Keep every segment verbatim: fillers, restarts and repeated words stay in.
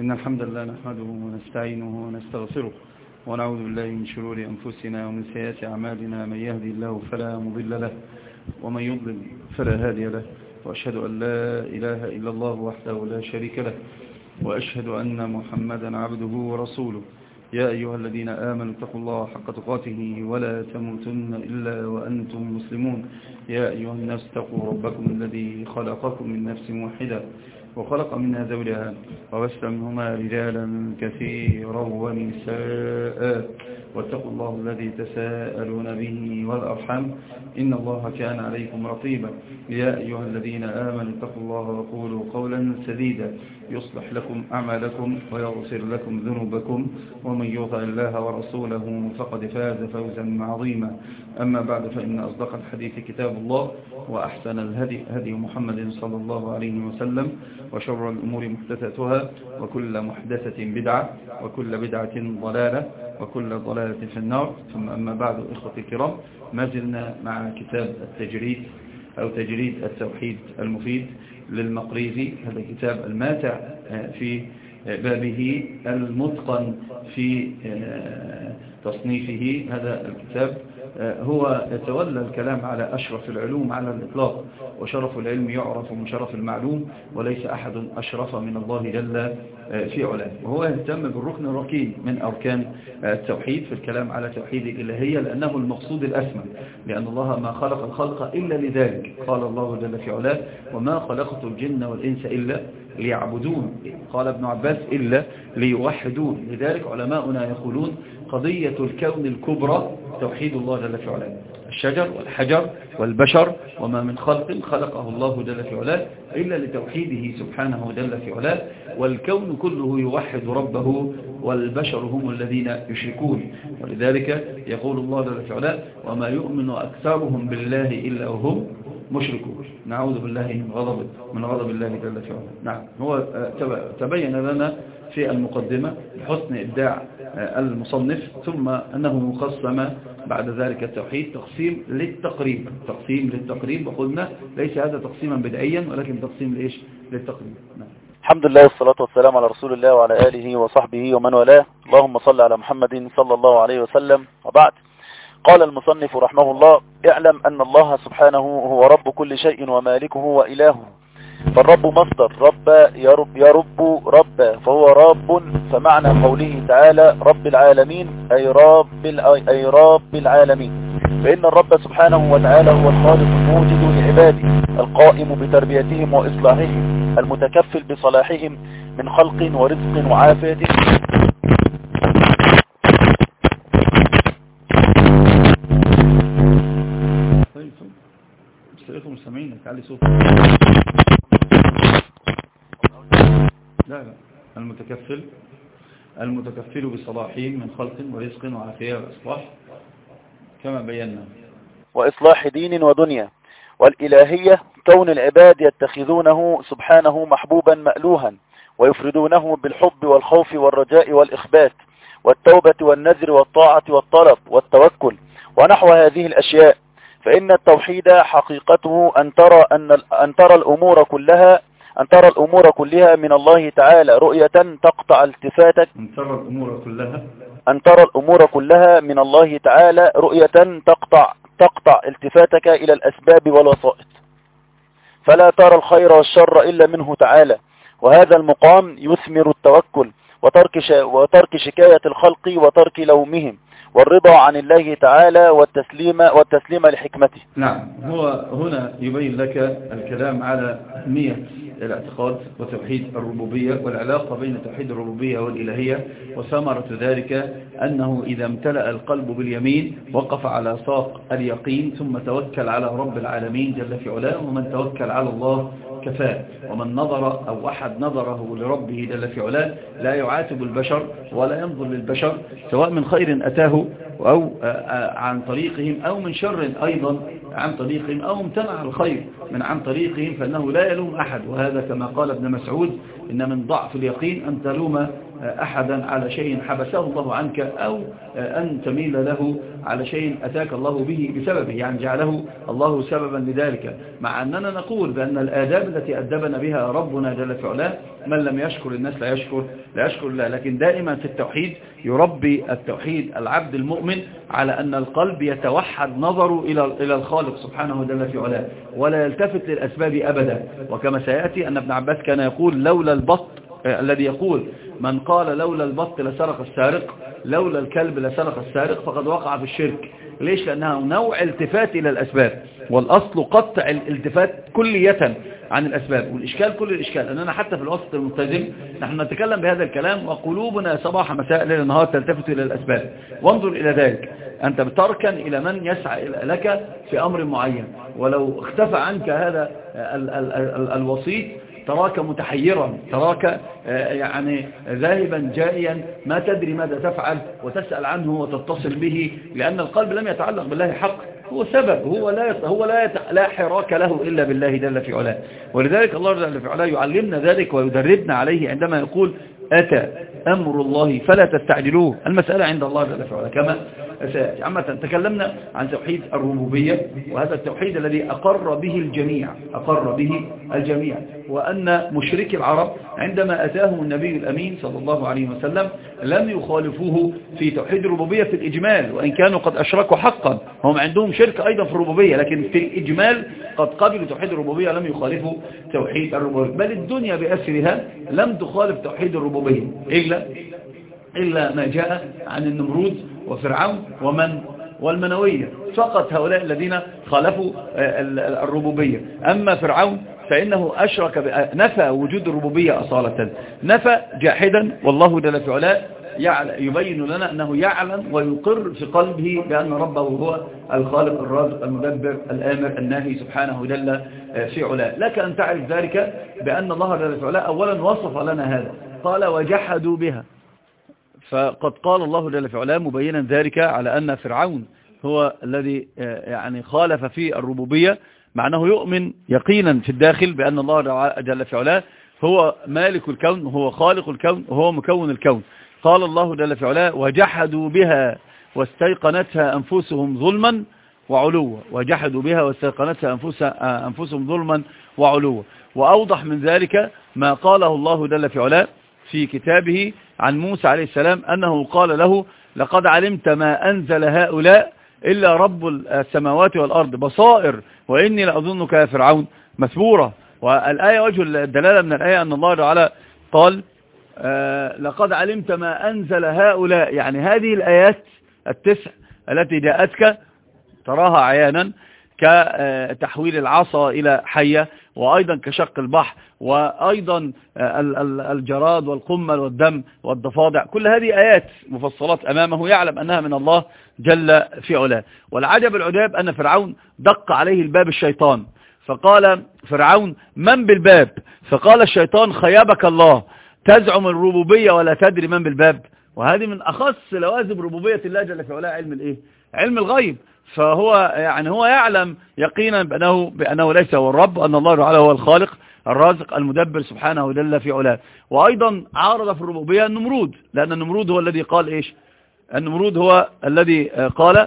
إن الحمد لله نحمده ونستعينه ونستغفره ونعوذ بالله من شرور أنفسنا ومن سيئات أعمالنا. من يهدي الله فلا مضل له ومن يضلل فلا هادي له، وأشهد أن لا إله إلا الله وحده لا شريك له، وأشهد أن محمدا عبده ورسوله. يا أيها الذين آمنوا اتقوا الله حق تقاته ولا تموتن إلا وأنتم مسلمون. يا أيها الناس اتقوا ربكم الذي خلقكم من نفس واحدة وخلق منها زوجها وبث منهما رجالا كثيرا ونساء، واتقوا الله الذي تساءلون به والأرحام إن الله كان عليكم رقيبا. يا أيها الذين آمنوا اتقوا الله وقولوا قولا سديدا يصلح لكم أعمالكم ويغفر لكم ذنوبكم، ومن يطع الله ورسوله فقد فاز فوزا عظيما. أما بعد، فإن أصدق الحديث كتاب الله، وأحسن الهدي هدي محمد صلى الله عليه وسلم، وشر الأمور محدثاتها، وكل محدثة بدعة، وكل بدعة ضلالة، وكل ضلالة في النار. ثم أما بعد، إخوتي الكرام، ما زلنا مع كتاب التجريد أو تجريد التوحيد المفيد للمقريزي. هذا الكتاب الماتع في بابه، المتقن في تصنيفه. هذا الكتاب هو يتولى الكلام على أشرف العلوم على الإطلاق، وشرف العلم يعرف من شرف المعلوم، وليس أحد أشرف من الله جل في علاه. وهو يهتم بالركن الركين من أركان التوحيد في الكلام على توحيد الإلهية، لأنه المقصود الأسمى، لأن الله ما خلق الخلق إلا لذلك. قال الله جل في علاه: وما خلقت الجن والإنس إلا ليعبدون. قال ابن عباس: إلا ليوحدون. لذلك علماؤنا يقولون قضية الكون الكبرى توحيد الله جل في علاه. الشجر والحجر والبشر وما من خلق خلقه الله جل في علاه إلا لتوحيده سبحانه جل في علاه، والكون كله يوحد ربه، والبشر هم الذين يشركون. ولذلك يقول الله جل في علاه: وما يؤمن أكثرهم بالله إلا وهم مشركون. نعوذ بالله من غضب من غضب الله جل في علاه. نعم، هو تبين لنا في المقدمة بحسن إبداع المصنف، ثم أنه قسم بعد ذلك التوحيد تقسيم للتقريب تقسيم للتقريب وقلنا ليس هذا تقسيم بدعيا، ولكن تقسيم لإيش؟ للتقريب. نعم. الحمد لله والصلاة والسلام على رسول الله وعلى آله وصحبه ومن والاه. اللهم صل على محمد صلى الله عليه وسلم. وبعد، قال المصنف رحمه الله: اعلم أن الله سبحانه هو رب كل شيء ومالكه وإلهه. فالرب مصدر رب يرب, يرب رب، فهو رب. فمعنى قوله تعالى رب العالمين أي رب, أي رب العالمين، فإن الرب سبحانه وتعالى هو الخالق الموجد لعباده، القائم بتربيتهم وإصلاحهم، المتكفل بصلاحهم من خلق ورزق وعافية. طيب طيب سامعينك، تعالي صوت. لا لا المتكفل المتكفل بصلاحهم من خلق ورزق وعافية وإصلاح كما بينا، وإصلاح دين ودنيا. والإلهية كون العباد يتخذونه سبحانه محبوبا مألوها، ويفردونه بالحب والخوف والرجاء والإخبات والتوبة والنذر والطاعة والطلب والتوكل ونحو هذه الأشياء. فإن التوحيد حقيقته أن ترى أن أن ترى الأمور كلها أن ترى الأمور كلها من الله تعالى رؤية تقطع التفاتك أن ترى الأمور كلها أن ترى الأمور كلها من الله تعالى رؤية تقطع تقطع التفاتك إلى الأسباب والوسائط، فلا ترى الخير والشر إلا منه تعالى. وهذا المقام يثمر التوكل وترك وترك شكاية الخلق وترك لومهم، والرضا عن الله تعالى والتسليم والتسليم لحكمته. نعم، هو هنا يبين لك الكلام على أهمية الاعتقاد وتوحيد الربوبية والعلاقة بين توحيد الربوبية والإلهية، وثمرة ذلك أنه إذا امتلأ القلب باليمين وقف على ساق اليقين، ثم توكل على رب العالمين جل في علاه. ومن توكل على الله كفاه، ومن نظر أو أحد نظره لربه جل في علاه لا يعاتب البشر ولا ينظر للبشر، سواء من خير أتاه أو عن طريقهم، أو من شر أيضا عن طريقهم، أو امتنع الخير من عن طريقهم، فإنه لا يلوم أحد. وهذا كما قال ابن مسعود: إن من ضعف اليقين أن تلوم أحدا على شيء حبسه الله عنك أو أن تميل له على شيء أتاك الله به بسببه، يعني جعله الله سببا لذلك، مع أننا نقول بأن الآداب التي أدبنا بها ربنا جل في علاه من لم يشكر الناس لا يشكر لا يشكر الله. لكن دائما في التوحيد يربي التوحيد العبد المؤمن على أن القلب يتوحد نظره إلى إلى الخالق سبحانه جل في علاه ولا يلتفت للأسباب أبدا. وكما سيأتي أن ابن عباس كان يقول لولا البط الذي يقول من قال لولا البط لسرق السارق لولا الكلب لسرق السارق فقد وقع في الشرك. ليش؟ لأنها نوع التفات إلى الأسباب، والأصل قطع الالتفات كلية عن الأسباب. والإشكال كل الإشكال أننا حتى في الوسط الملتزم نحن نتكلم بهذا الكلام وقلوبنا صباح مساء ليل نهار تلتفت إلى الأسباب. وانظر إلى ذلك، أنت بتركن إلى من يسعى لك في أمر معين، ولو اختفى عنك هذا ال ال ال الوسيط تراك متحيرا، تراك يعني ذاهبا جائيا ما تدري ماذا تفعل وتسأل عنه وتتصل به، لأن القلب لم يتعلق بالله حق، هو سبب، هو لا هو لا لا حراك له إلا بالله جل في علاه. ولذلك الله جل في علاه يعلمنا ذلك ويدربنا عليه عندما يقول أتى أمر الله فلا تستعجلوه. المسألة عند الله جل في علاه. كما عامة تكلمنا عن توحيد الربوبية، وهذا التوحيد الذي أقر به الجميع أقر به الجميع وأن مشركي العرب عندما أتاهم النبي الأمين صلى الله عليه وسلم لم يخالفوه في توحيد الربوبية في الإجمال، وإن كانوا قد أشركوا حقا، هم عندهم شرك أيضا في الربوبية، لكن في الإجمال قد قبلوا توحيد الربوبية لم يخالفوا توحيد الربوبية، بل الدنيا بأسرها لم تخالف توحيد الربوبية إلا إلا ما جاء عن النمرود وفرعون ومن والمنوية، فقط هؤلاء الذين خالفوا الربوبية. أما فرعون فإنه أشرك نفى وجود الربوبية أصالة، نفى جاحدا، والله جل في علاه يبين لنا أنه يعلم ويقر في قلبه بأن ربه هو الخالق الرازق المدبر الآمر الناهي سبحانه جل في علاه. لك أن تعرف ذلك بأن الله جل في علاه أولا وصف لنا هذا، قال وجحدوا بها، فقد قال الله جل في علاه مبينا ذلك على أن فرعون هو الذي يعني خالف في الربوبية، مع أنه يؤمن يقينا في الداخل بأن الله جل في علاه هو مالك الكون وهو خالق الكون وهو مكون الكون. قال الله جل في علاه وجحدوا بها واستيقنتها أنفسهم ظلما وعلوا، وجحدوا بها واستيقنتها أنفسهم ظلما وعلوا. وأوضح من ذلك ما قاله الله جل في علاه في كتابه عن موسى عليه السلام أنه قال له لقد علمت ما أنزل هؤلاء إلا رب السماوات والأرض بصائر وإني لأظنك يا فرعون مثبورا. والآية وجه الدلالة من الآية أن الله تعالى قال آه لقد علمت ما أنزل هؤلاء، يعني هذه الآيات التسع التي جاءتك تراها عيانا كتحويل العصا إلى حية، وأيضا كشق البحر، وأيضا الجراد والقمل والدم والضفادع، كل هذه آيات مفصلات أمامه يعلم أنها من الله جل في علاه. والعجب العجاب أن فرعون دق عليه الباب الشيطان، فقال فرعون من بالباب؟ فقال الشيطان خيبك الله، تزعم الربوبية ولا تدري من بالباب. وهذه من أخص لوازم ربوبية الله جل في علاه علم الإيه؟ علم الغيب. فهو يعني هو يعلم يقينا بأنه, بأنه ليس هو الرب، أن الله تعالى هو الخالق الرازق المدبر سبحانه جل في علاه. وأيضا عارض في الربوبية النمرود، لأن النمرود هو الذي قال إيش؟ النمرود هو الذي قال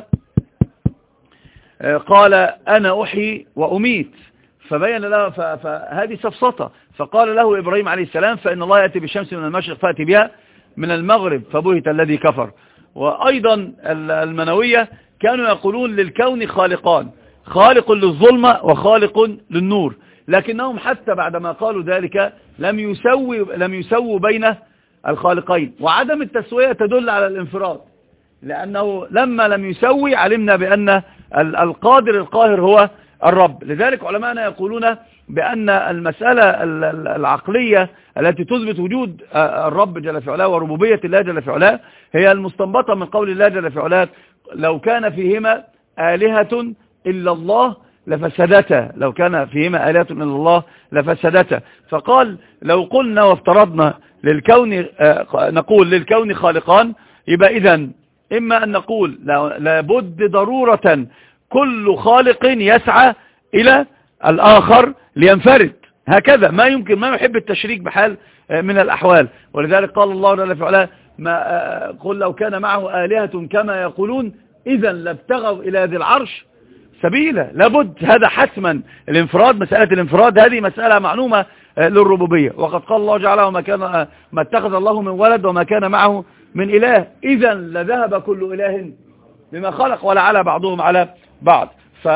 قال أنا أحيي وأميت، فبين له فهذه سفسطة. فقال له إبراهيم عليه السلام فإن الله يأتي بالشمس من المشرق فأتي بها من المغرب فبهت الذي كفر. وأيضا المنوية كانوا يقولون للكون خالقان، خالق للظلمة وخالق للنور، لكنهم حتى بعدما قالوا ذلك لم يسوي لم يسووا بين الخالقين. وعدم التسوية تدل على الانفراد، لأنه لما لم يسوي علمنا بأن القادر القاهر هو الرب. لذلك علماءنا يقولون بأن المسألة العقلية التي تثبت وجود الرب جل في علاه وربوبية الله جل في علاه هي المستنبطة من قول الله جل في علاه لو كان فيهما آلهة إلا الله لفسدتا، لو كان فيهما آلهة إلا الله لفسدتا. فقال لو قلنا وافترضنا للكون نقول للكون خالقان، يبقى إذن إما أن نقول لابد ضرورة كل خالق يسعى إلى الآخر لينفرد، هكذا ما يمكن ما يحب التشريك بحال من الأحوال. ولذلك قال الله جل في علاه ما قل لو كان معه آلهة كما يقولون إذا لابتغوا إلى ذي العرش سبيلا. لابد هذا حتما الانفراد، مسألة الانفراد هذه مسألة معلومة للربوبية. وقد قال الله جعله وما كان ما اتخذ الله من ولد وما كان معه من إله إذا لذهب كل إله بما خلق ولا على بعضهم على بعض.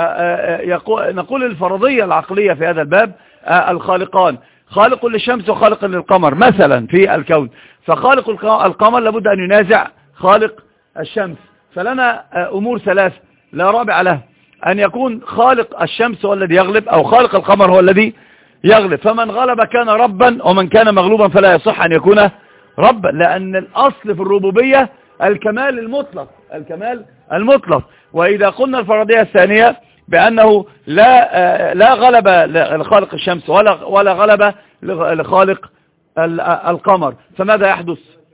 فنقول الفرضية العقلية في هذا الباب الخالقان، خالق للشمس وخالق للقمر مثلا في الكون، فخالق القمر لابد أن ينازع خالق الشمس. فلنا أمور ثلاث لا رابع لها، أن يكون خالق الشمس هو الذي يغلب أو خالق القمر هو الذي يغلب. فمن غلب كان ربا ومن كان مغلوبا فلا يصح أن يكون ربا، لأن الأصل في الربوبية الكمال المطلق، الكمال المطلق. وإذا قلنا الفرضية الثانية بأنه لا لا غلب لخالق الشمس ولا ولا غلب لخالق القمر، فماذا يحدث؟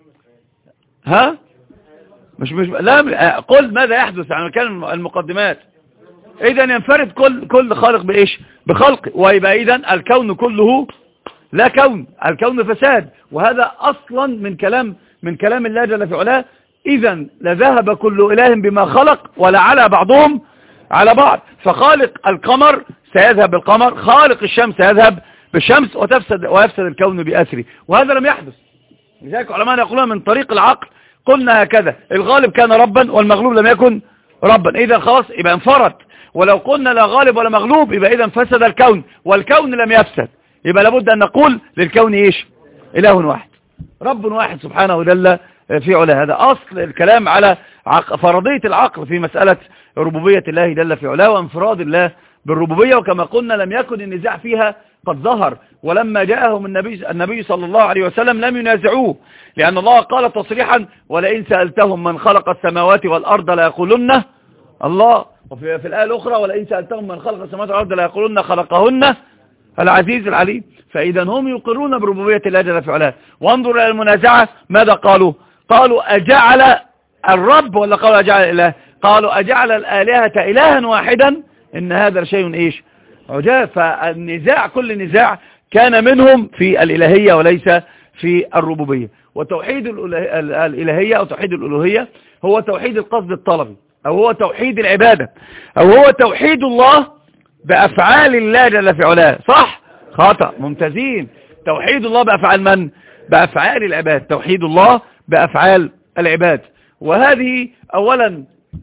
ها مش مش لا قل ماذا يحدث عن مكان المقدمات. إذا ينفرد كل كل خالق بإيش؟ بخلق، ويبقى إذا الكون كله لا كون، الكون فساد. وهذا أصلا من كلام من كلام الله جل في علاه. إذا لذهب كل إله بما خلق ولا على بعضهم على بعض. فخالق القمر سيذهب بالقمر، خالق الشمس سيذهب بالشمس، وتفسد ويفسد الكون بأثره. وهذا لم يحدث. لذلك علماء يقولون من طريق العقل قلنا هكذا: الغالب كان ربا والمغلوب لم يكن ربا. إذا خلاص يبقى انفرد. ولو قلنا لا غالب ولا مغلوب يبقى إذا فسد الكون والكون لم يفسد. يبقى لابد أن نقول للكون إيش؟ إله واحد، رب واحد سبحانه جل في علاه. هذا أصل الكلام على فرضية العقل في مسألة ربوبية الله جل في علاه وانفراد الله بالربوبية. وكما قلنا لم يكن النزاع فيها قد ظهر، ولما جاءهم النبي النبي صلى الله عليه وسلم لم ينازعوه، لأن الله قال تصريحا: ولئن سألتهم من خلق السماوات والأرض ليقولن الله. وفي في الآية الأخرى: ولئن سألتهم من خلق السماوات والأرض ليقولن خلقهن العزيز العليم. فإذا هم يقرون بربوبية الله جل في علاه. وانظر إلى المنازعة ماذا قالوا؟ قالوا: أجعل الرب ولا قالوا أجعل الإله؟ قالوا: أجعل الآلهة إلها واحدا إن هذا شيء إيش؟ عجاب. فالنزاع كل نزاع كان منهم في الإلهية وليس في الربوبية. وتوحيد الإلهية أو توحيد الألوهية هو توحيد القصد الطلبي، أو هو توحيد العبادة، أو هو توحيد الله بأفعال الله جل في علاه. صح؟ خطأ. ممتازين. توحيد الله بأفعال من؟ بأفعال العباد. توحيد الله بأفعال العباد. وهذه أولا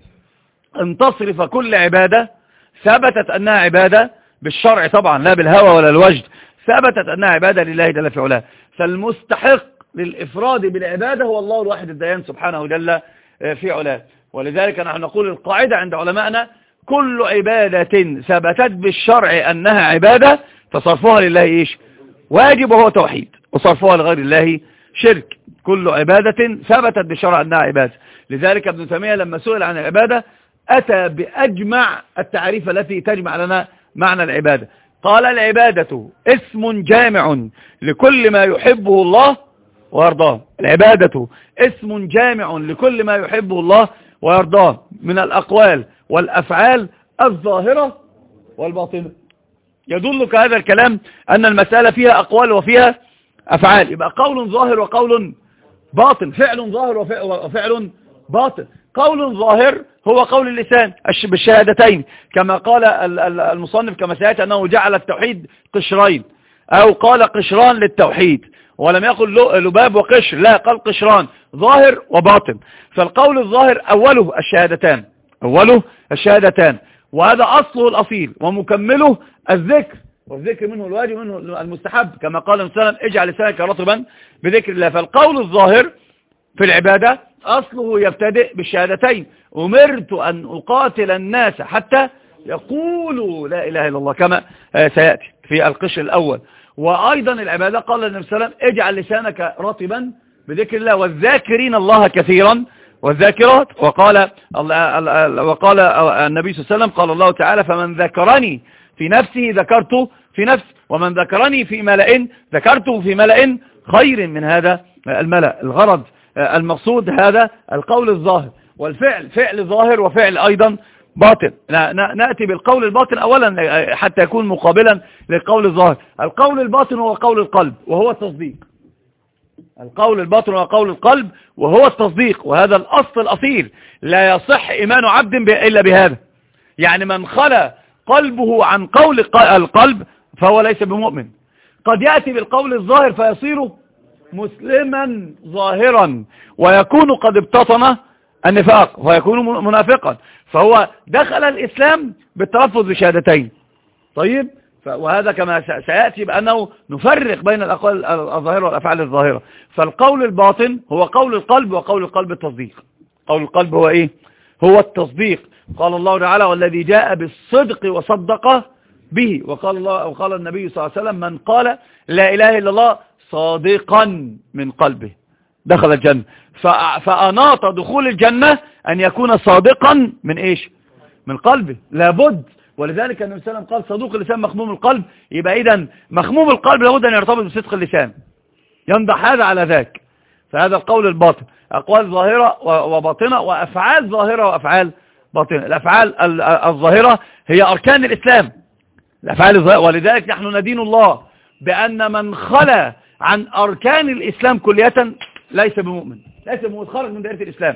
أن تصرف كل عبادة ثبتت أنها عبادة بالشرع طبعا لا بالهوى ولا الوجد، ثبتت أنها عبادة لله جل في علاه. فالمستحق للإفراد بالعبادة هو الله الواحد الديان سبحانه جل في علاه. ولذلك نحن نقول القاعدة عند علمائنا: كل عبادة ثبتت بالشرع أنها عبادة فصرفها لله إيش؟ واجب، وهو توحيد، وصرفها لغير الله شرك. كل عبادة ثبتت بالشرع أنها عبادة. لذلك ابن تيمية لما سئل عن العبادة أتى بأجمع التعريف التي تجمع لنا معنى العبادة. قال: العبادة اسم جامع لكل ما يحبه الله ويرضاه. العبادة اسم جامع لكل ما يحبه الله ويرضاه من الأقوال والأفعال الظاهرة والباطنة. يدلك هذا الكلام أن المسألة فيها أقوال وفيها أفعال. يبقى قول ظاهر وقول باطن، فعل ظاهر وفعل باطن. قول ظاهر هو قول اللسان بالشهادتين، كما قال المصنف كما سيأتي أنه جعل التوحيد قشرين، أو قال قشران للتوحيد، ولم يقل لباب وقشر، لا، قال قشران، ظاهر وباطن. فالقول الظاهر أوله الشهادتان، أوله الشهادتان، وهذا أصله الأصيل، ومكمله الذكر، والذكر منه الواجب منه المستحب، كما قال النبي صلى الله عليه وسلم: اجعل لسانك رطبا بذكر الله. فالقول الظاهر في العبادة أصله يبتدئ بالشهادتين: أمرت أن أقاتل الناس حتى يقولوا لا إله إلا الله، كما سيأتي في القشر الأول. وأيضا العبادة قال النبي صلى الله عليه وسلم: اجعل لسانك رطبا بذكر الله، والذاكرين الله كثيرا والذاكرات. وقال وقال النبي صلى الله عليه وسلم: قال الله تعالى: فمن ذكرني في نفسه ذكرته في نفس، ومن ذكرني في ملأ ذكرته في ملأ خير من هذا الملأ. الغرض المقصود هذا القول الظاهر، والفعل فعل ظاهر وفعل أيضا باطن. نأتي بالقول الباطن أولا حتى يكون مقابلا للقول الظاهر. القول الباطن هو قول القلب وهو التصديق. القول الباطن هو قول القلب وهو التصديق، وهذا الأصل الأصيل، لا يصح إيمان عبد إلا بهذا. يعني من خلى قلبه عن قول القلب فهو ليس بمؤمن. قد يأتي بالقول الظاهر فيصير مسلما ظاهرا ويكون قد ابتطن النفاق ويكون منافقا، فهو دخل الإسلام بالتلفظ بشهادتين. طيب، وهذا كما سيأتي بأنه نفرق بين الأقوال الظاهرة والأفعال الظاهرة. فالقول الباطن هو قول القلب، وقول القلب التصديق. قول القلب هو إيه؟ هو التصديق. قال الله تعالى: والذي جاء بالصدق وصدق به. وقال الله وقال النبي صلى الله عليه وسلم: من قال لا إله إلا الله صادقا من قلبه دخل الجنة. فأناط دخول الجنة أن يكون صادقا من إيش؟ من قلبه، لابد. ولذلك النبي صلى الله عليه وسلم قال: صدوق اللسان مخموم القلب. يبقى إذن مخموم القلب لابد أن يرتبط بصدق اللسان، ينضح هذا على ذاك. فهذا القول الباطن، أقوال ظاهرة وباطنة، وأفعال ظاهرة وأفعال باطنة. الأفعال الظاهرة هي أركان الإسلام، الأفعال الظاهرة. ولذلك نحن ندين الله بأن من خلى عن أركان الإسلام كلية ليس بمؤمن، ليس بمؤمن، خرج من دائرة الإسلام.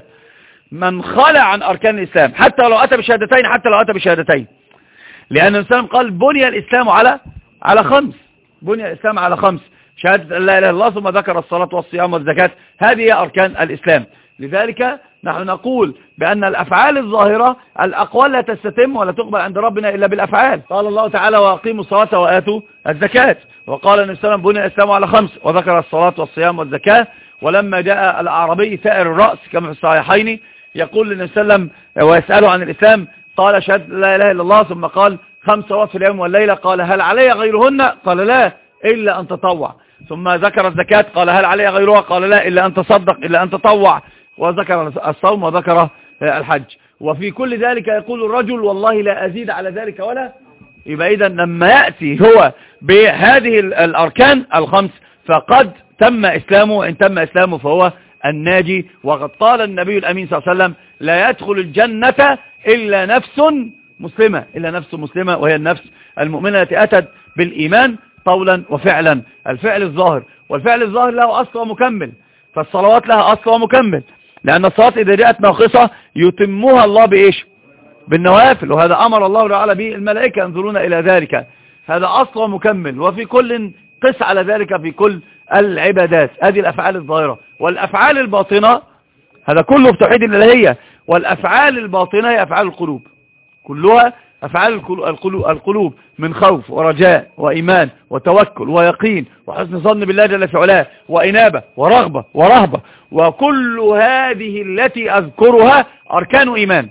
من خلى عن أركان الإسلام حتى لو أتى بشهادتين، حتى لو أتى بشهادتين، لأن الإسلام قال: بني الإسلام على على خمس. بني الإسلام على خمس: شهادة لا إله إلا الله، ثم ذكر الصلاة والصيام والزكاة. هذه هي أركان الإسلام. لذلك نحن نقول بأن الأفعال الظاهرة، الأقوال لا تستتم ولا تقبل عند ربنا إلا بالأفعال. قال الله تعالى: وأقيموا الصلاة وآتوا الزكاة. وقال النبي صلى الله عليه وسلم: بني الإسلام على خمس، وذكر الصلاة والصيام والزكاة. ولما جاء الأعرابي ثائر الرأس كما في الصحيحين يقول للنبي صلى الله عليه وسلم ويسأله عن الإسلام، قال: شهادة لا إله إلا الله، ثم قال: خمس صلوات في اليوم والليلة. قال: هل علي غيرهن؟ قال: لا، إلا أن تطوع. ثم ذكر الزكاة، قال: هل علي غيرها؟ قال: لا، إلا أن تصدق، إلا أن تطوع. وذكر الصوم وذكر الحج. وفي كل ذلك يقول الرجل: والله لا أزيد على ذلك ولا. يبقى إذن لما يأتي هو بهذه الأركان الخمس فقد تم إسلامه، وإن تم إسلامه فهو الناجي. وقد قال النبي الأمين صلى الله عليه وسلم: لا يدخل الجنة إلا نفس مسلمة، إلا نفس مسلمة، وهي النفس المؤمنة التي أتت بالإيمان قولا وفعلا. الفعل الظاهر، والفعل الظاهر له أصل ومكمل. فالصلوات لها أصل ومكمل، لأن الصلاة إذا جاءت ناقصة يتمها الله بإيش؟ بالنوافل. وهذا أمر الله تعالى به الملائكة ينظرون إلى ذلك. هذا أصل ومكمل، وفي كل قس على ذلك في كل العبادات. هذه الأفعال الظاهرة. والأفعال الباطنة هذا كله في توحيد الإلهية. والأفعال الباطنة هي أفعال القلوب، كلها أفعال القلوب من خوف ورجاء وإيمان وتوكل ويقين وحسن ظن بالله جل في علاه وإنابة ورغبة ورهبة. وكل هذه التي أذكرها أركان إيمان.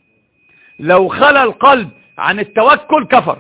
لو خلى القلب عن التوكل كفر.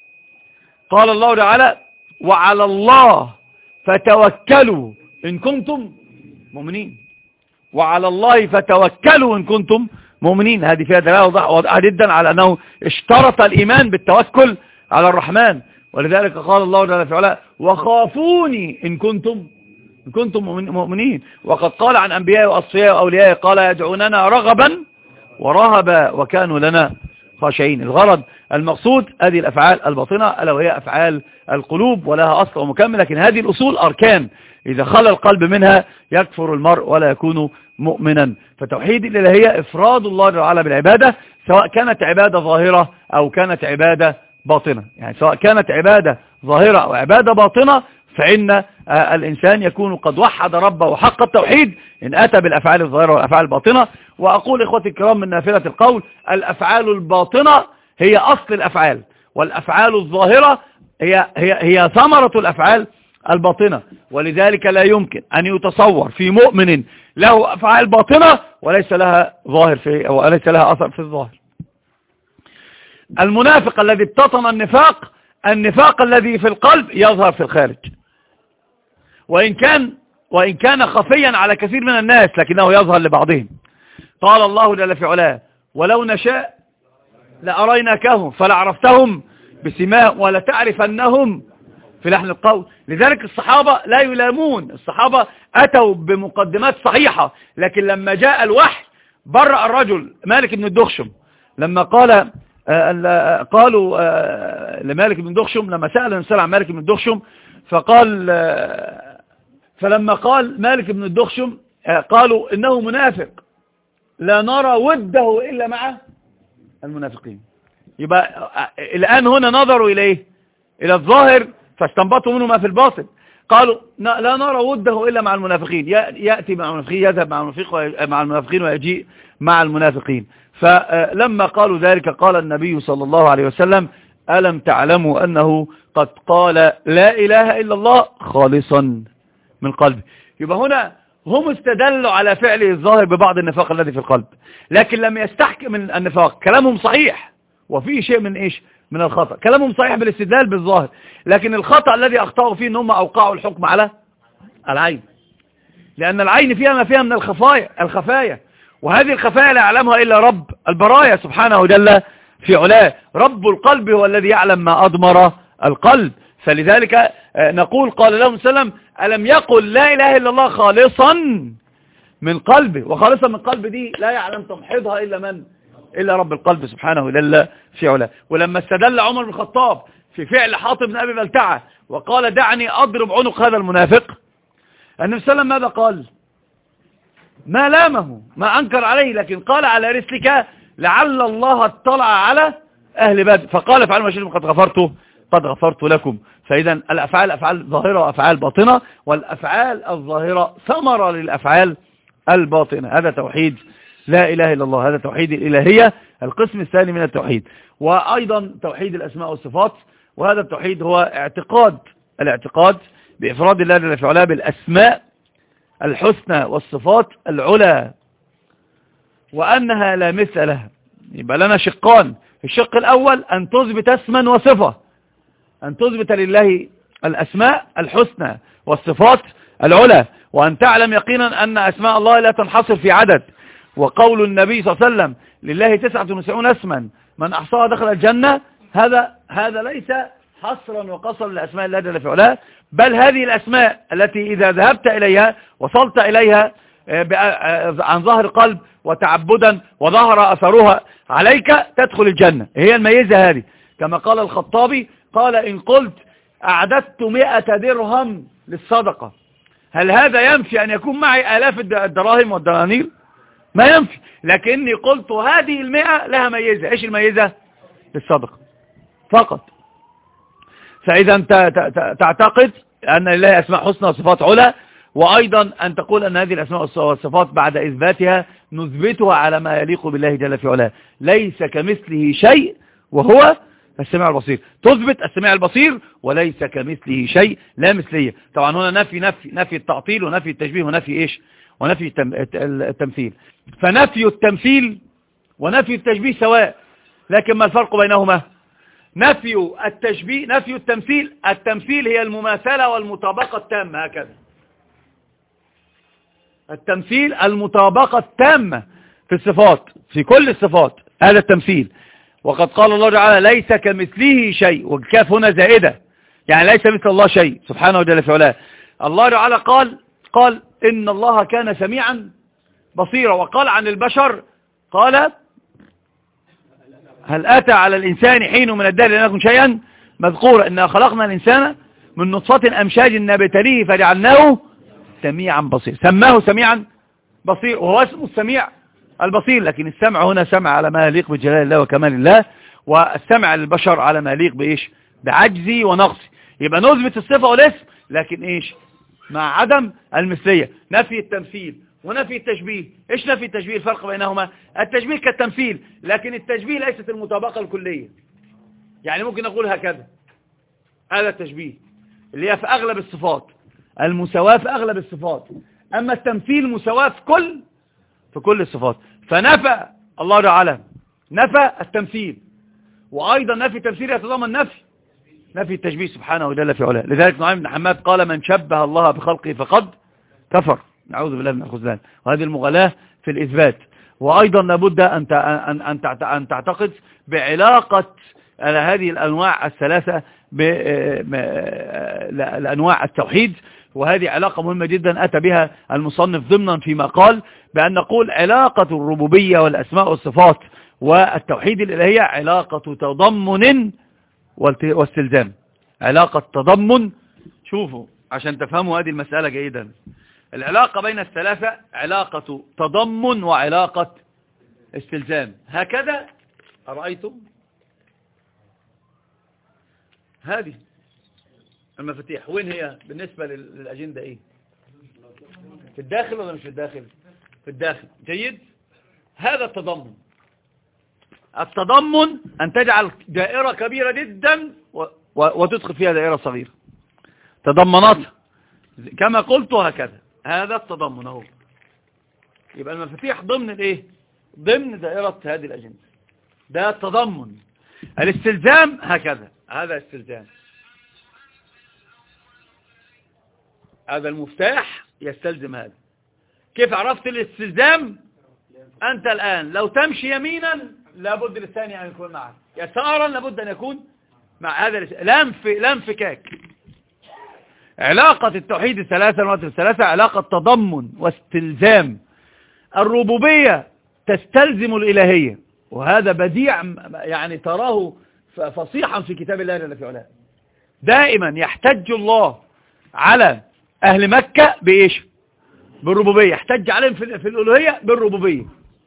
قال الله تعالى: وعلى الله فتوكلوا إن كنتم مؤمنين. وعلى الله فتوكلوا إن كنتم مؤمنين. هذه فيها دلالة واضحة جدا على أنه اشترط الإيمان بالتوكل على الرحمن. ولذلك قال الله تعالى في علاه: وخافوني إن كنتم إن كنتم مؤمنين. وقد قال عن أنبياء وأصفياء وأولياء: قال: يدعوننا رغبا ورهبا وكانوا لنا خاشعين. الغرض المقصود هذه الأفعال الباطنة ألا وهي أفعال القلوب، ولها أصل ومكمل. لكن هذه الأصول أركان، إذا خلى القلب منها يكفر المرء ولا يكون مؤمنا. فتوحيد الإلهية إفراد الله تعالى بالعبادة، سواء كانت عبادة ظاهرة أو كانت عبادة باطنة. يعني سواء كانت عبادة ظاهرة أو عبادة باطنة فإن الإنسان يكون قد وحد ربه وحق التوحيد إن أتى بالأفعال الظاهرة والأفعال الباطنة. وأقول إخوتي الكرام من نافلة القول: الأفعال الباطنة هي أصل الأفعال، والأفعال الظاهرة هي, هي, هي ثمرة الأفعال الباطنة. ولذلك لا يمكن أن يتصور في مؤمن له أفعال باطنة وليس لها ظاهر في وليس لها أثر في الظاهر. المنافق الذي ابتطن النفاق، النفاق الذي في القلب يظهر في الخارج، وإن كان وإن كان خفيا على كثير من الناس لكنه يظهر لبعضهم. قال الله جل في علاه: ولو نشاء لأريناكهم فلعرفتهم بسماء ولتعرفنهم في لحن القول. لذلك الصحابة لا يلامون، الصحابة أتوا بمقدمات صحيحة، لكن لما جاء الوحي برأ الرجل مالك بن الدخشم لما قال قالوا لمالك بن دخشم، لما سأل النبي عن مالك بن دخشم فقال، فلما قال مالك بن الدخشم قالوا إنه منافق لا نرى وده إلا مع المنافقين. يبقى الآن هنا نظروا إليه إلى الظاهر فاستنبطوا منه ما في الباطن. قالوا لا نرى وده إلا مع المنافقين، يأتي مع المنافقين، يذهب مع المنافقين مع المنافقين ويجيء مع المنافقين. فلما قالوا ذلك قال النبي صلى الله عليه وسلم ألم تعلموا أنه قد قال لا إله إلا الله خالصا من قلبه. يبقى هنا هم استدلوا على فعله الظاهر ببعض النفاق الذي في القلب، لكن لم يستحكم من النفاق. كلامهم صحيح وفيه شيء من إيش من الخطأ، كلامهم صحيح بالاستدلال بالظاهر، لكن الخطأ الذي أخطأوا فيه أنهم أوقعوا الحكم على العين، لأن العين فيها ما فيها من الخفايا الخفايا وهذه الخفايا لا يعلمها إلا رب البرايا سبحانه جل في علاه. رب القلب هو الذي يعلم ما أضمر القلب. فلذلك نقول قال لهم سلم ألم يقل لا إله إلا الله خالصا من قلبه، وخالصا من قلب دي لا يعلم تمحضها إلا من إلا رب القلب سبحانه جل في علاه. ولما استدل عمر بن الخطاب في فعل حاطب بن أبي بلتعة وقال دعني أضرب عنق هذا المنافق، النبي صلى الله عليه وسلم ماذا قال؟ ما لامه، ما أنكر عليه، لكن قال على رسلك لعل الله اطلع على أهل بدر فقال افعلوا ما شئتم قد غفرت قد غفرت لكم. فإذا الأفعال أفعال ظاهرة وأفعال باطنة، والأفعال الظاهرة ثمرة للأفعال الباطنة. هذا توحيد لا إله إلا الله، هذا توحيد الإلهية القسم الثاني من التوحيد. وأيضا توحيد الأسماء والصفات، وهذا التوحيد هو اعتقاد الاعتقاد بإفراد الله جل في علاه بالأسماء الحسنى والصفات العلى وأنها لا مثل لها. يبقى لنا شقان، الشق الأول أن تثبت اسما وصفة، أن تثبت لله الأسماء الحسنى والصفات العلى، وأن تعلم يقينا أن أسماء الله لا تنحصر في عدد. وقول النبي صلى الله عليه وسلم لله تسعة وتسعون اسما من أحصاها دخل الجنة، هذا هذا ليس حصرا وقصرا لأسماء الله جل في علاه، بل هذه الأسماء التي إذا ذهبت إليها وصلت إليها عن ظهر قلب وتعبدا وظهر أثرها عليك تدخل الجنة. هي الميزة هذه، كما قال الخطابي قال إن قلت أعددت مئة درهم للصدقة هل هذا ينفي أن يكون معي آلاف الدراهم والدنانير؟ ما ينفي، لكني قلت هذه المئة لها ميزة. إيش الميزة؟ للصدقة فقط. فإذا أنت تعتقد أن لله أسماء حسنى وصفات علا، وأيضا أن تقول أن هذه الأسماء والصفات بعد إثباتها نثبتها على ما يليق بالله جل في علاه. ليس كمثله شيء وهو السميع البصير، تثبت السميع البصير وليس كمثله شيء لا مثلية. طبعا هنا نفي نفي نفي التعطيل ونفي التشبيه ونفي إيش ونفي التمثيل. فنفي التمثيل ونفي التشبيه سواء، لكن ما الفرق بينهما؟ نفي التشبيه نفي التمثيل، التمثيل هي المماثلة والمطابقة التامة، هكذا التمثيل المطابقة التامة في الصفات في كل الصفات، هذا التمثيل. وقد قال الله تعالى ليس كمثله شيء، والكاف هنا زائدة يعني ليس مثل الله شيء سبحانه وتعالى في علاه. الله تعالى قال قال إن الله كان سميعا بصيرا، وقال عن البشر قال هل أتى على الإنسان حين من الدهر لم يكن شيئا مذكورا إنا خلقنا الإنسان من نطفة أمشاج نبتليه فجعلناه سميعا بصير. سماه سميعا بصير وهو اسمه السميع البصير، لكن السمع هنا سمع على ما يليق بجلال الله وكمال الله، والسمع للبشر على ما يليق بإيش بعجزي ونقصي. يبقى نثبت الصفة والاسم لكن إيش مع عدم المثلية. نفي التمثيل ونفي التشبيه. إيش نفي التشبيه؟ الفرق بينهما التشبيه كالتمثيل، لكن التشبيه ليست المطابقة الكلية. يعني ممكن نقول هكذا، هذا التشبيه اللي هي في أغلب الصفات، المساواة في أغلب الصفات، أما التمثيل مساواة في كل في كل الصفات. فنفى الله تعالى نفى التمثيل، وأيضا نفي التمثيل يتضمن نفي نفي التشبيه سبحانه وتعالى في علاه. لذلك نعيم بن حماد قال من شبه الله بخلقه فقد كفر، نعوذ بالله من الخذلان. وهذه المغالاة في الإثبات. وأيضا لابد أن أن أن تعتقد بعلاقة هذه الأنواع الثلاثة بأنواع التوحيد، وهذه علاقة مهمة جدا أتى بها المصنف ضمنا فيما قال بأن نقول علاقة الربوبية والأسماء والصفات والتوحيد الإلهية علاقة تضمن واستلزام، علاقة تضمن. شوفوا عشان تفهموا هذه المسألة جيدا، العلاقة بين الثلاثة علاقة تضمن وعلاقة استلزام. هكذا أرأيتم هذه المفاتيح وين هي بالنسبة للأجندة؟ إيه، في الداخل ولا مش في الداخل؟ في الداخل. جيد. هذا التضمن، التضمن أن تجعل دائرة كبيرة جدا وتدخل فيها دائرة صغيرة تضمناتها كما قلت هكذا. هذا التضمن اهو. يبقى المفاتيح ضمن الايه؟ ضمن دائرة هذه الأجندة. ده التضمن. الاستلزام هكذا، هذا استلزام. هذا المفتاح يستلزم هذا. كيف عرفت الاستلزام؟ أنت الآن لو تمشي يمينا لابد للثاني أن يكون معك، يسارا لابد أن يكون مع هذا. لا انفكاك. علاقة التوحيد الثلاثة والوحدة الثلاثة علاقة تضمن واستلزام. الربوبية تستلزم الإلهية، وهذا بديع يعني تراه فصيحا في كتاب الله جل في علاه. دائما يحتج الله على أهل مكة بإيش؟ بالربوبية. يحتج عليهم في الألوهية بالربوبية.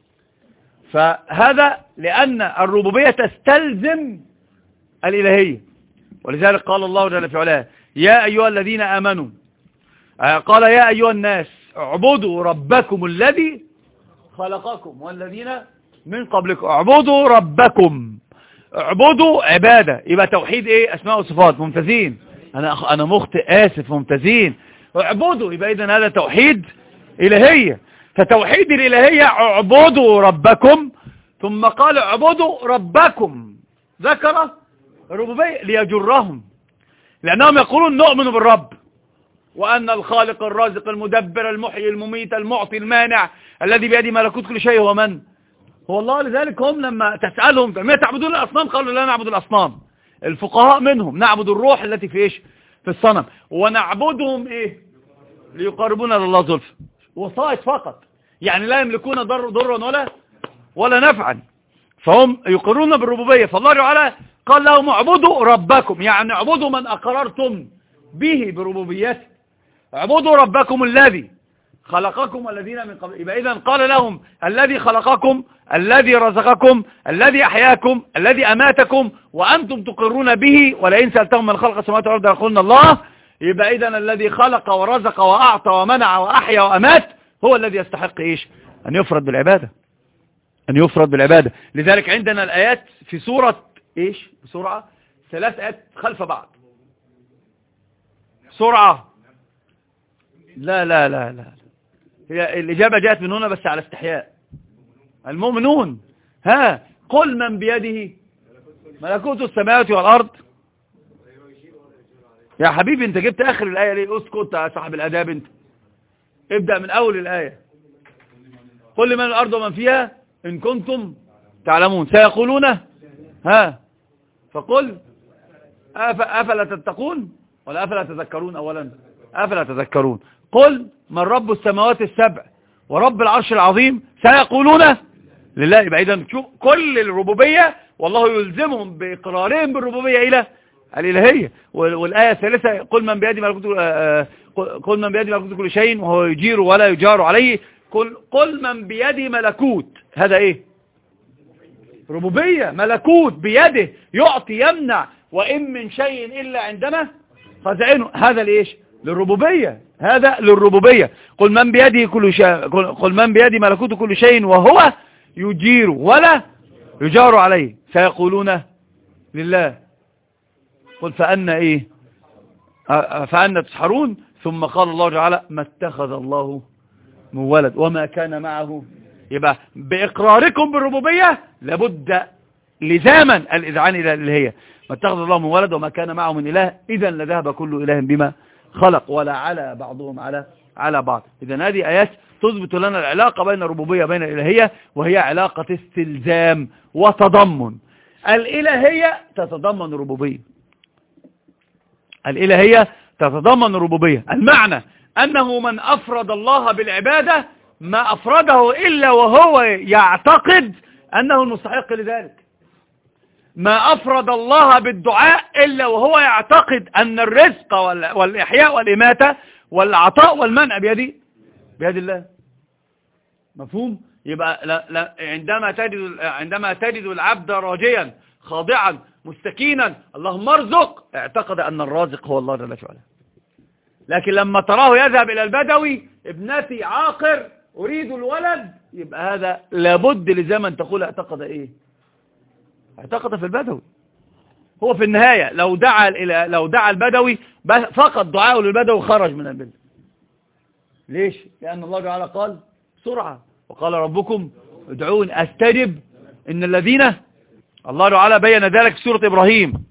فهذا لأن الربوبية تستلزم الإلهية، ولذلك قال الله جل في علاه يا أيها الذين آمنوا، قال يا أيها الناس اعبدوا ربكم الذي خلقكم والذين من قبلكم. اعبدوا ربكم، اعبدوا عبادة. يبقى توحيد ايه؟ اسماء وصفات. ممتازين. انا انا مخطئ اسف. ممتازين. اعبدوا يبقى اذا هذا توحيد الهية. فتوحيد الالهية اعبدوا ربكم، ثم قال اعبدوا ربكم، ذكر الربوبية ليجرهم، لأنهم يقولون نؤمن بالرب وأن الخالق الرازق المدبر المحيي المميت المعطي المانع الذي بيده ملكوت كل شيء هو من؟ هو الله. لذلك هم لما تسألهم ما تعبدون الأصنام قالوا لا نعبد الأصنام. الفقهاء منهم نعبد الروح التي في إيش؟ في الصنم. ونعبدهم إيه؟ ليقربونا لله زلفى. وصائد فقط، يعني لا يملكون ضر ضرا ولا ولا نفعا. فهم يقرون بالربوبية. فالله تعالى قال لهم اعبدوا ربكم، يعني اعبدوا من أقررتم به بربوبيته. اعبدوا ربكم الذي خلقكم والذين من قبل. يبقى إذن قال لهم الذي خلقكم، الذي رزقكم، الذي أحياكم، الذي أماتكم، وأنتم تقرون به. ولئن سألتهم من خلق السماوات والأرض يقولون الله. يبقى إذن الذي خلق ورزق وأعطى ومنع وأحيا وأمات هو الذي يستحق إيش؟ أن يفرد بالعبادة، أن يفرد بالعبادة. لذلك عندنا الآيات في سورة إيش؟ بسرعة ثلاث آيات خلف بعض. سرعة. لا لا لا لا هي الإجابة جاءت من هنا بس على استحياء. المؤمنون. ها قل من بيده ملكوت السماوات والأرض. يا حبيبي انت جبت آخر الآية ليه؟ اسكت يا صاحب الأداب. انت ابدأ من أول الآية. قل من الأرض ومن فيها إن كنتم تعلمون. سيقولون ها فقل أفلا تتقون ولا أفلا تذكرون؟ أولا أفلا تذكرون. قل من رب السماوات السبع ورب العرش العظيم سيقولون لله. يبقى إذن كل الربوبية والله يلزمهم بإقرارهم بالربوبية إلى الإلهية. والآية الثالثة قل من بيده ملكوت قل من بيده ملكوت كل شيء وهو يجير ولا يجار عليه. قل قل من بيده ملكوت. هذا إيه؟ ربوبية. ملكوت بيده، يعطي يمنع، وإن من شيء إلا عندنا خزائنه. هذا لإيش؟ للربوبية. هذا للربوبية. قل من بيده كل شيء قل من بيده ملكوت كل شيء وهو يجير ولا يجار عليه. سيقولون لله. قل فأنا إيه فأنا تسحرون. ثم قال الله تعالى ما اتخذ الله من ولد وما كان معه. يبقى بإقراركم بالربوبية لابد لزاما الإذعان إلى الإلهية. ما اتخذ الله من ولد وما كان معه من إله إذا لذهب كل إله بما خلق ولا على بعضهم على على بعض. إذا هذه آيات تثبت لنا العلاقة بين الربوبية وبين الإلهية، وهي علاقة استلزام وتضمن. الإلهية تتضمن الربوبية. الإلهية تتضمن الربوبية. المعنى أنه من أفرد الله بالعبادة ما أفرده إلا وهو يعتقد أنه المستحق لذلك. ما أفرد الله بالدعاء إلا وهو يعتقد أن الرزق والإحياء والإماتة والعطاء والمنع بيد بيد الله. مفهوم؟ يبقى لا لا عندما تجد عندما تجد العبد راجيا خاضعا مستكينا اللهم ارزق، اعتقد أن الرازق هو الله جل وعلا. لكن لما تراه يذهب إلى البدوي ابنتي عاقر أريد الولد، يبقى هذا لابد لزمن تقول اعتقد إيه؟ اعتقد في البدوي. هو في النهاية لو دعا إلى لو دعا البدوي فقط دعاءه للبدوي خرج من البلد. ليش؟ لأن الله تعالى قال بسرعة وقال ربكم ادعون أستجب إن الذين الله تعالى بين ذلك في سورة إبراهيم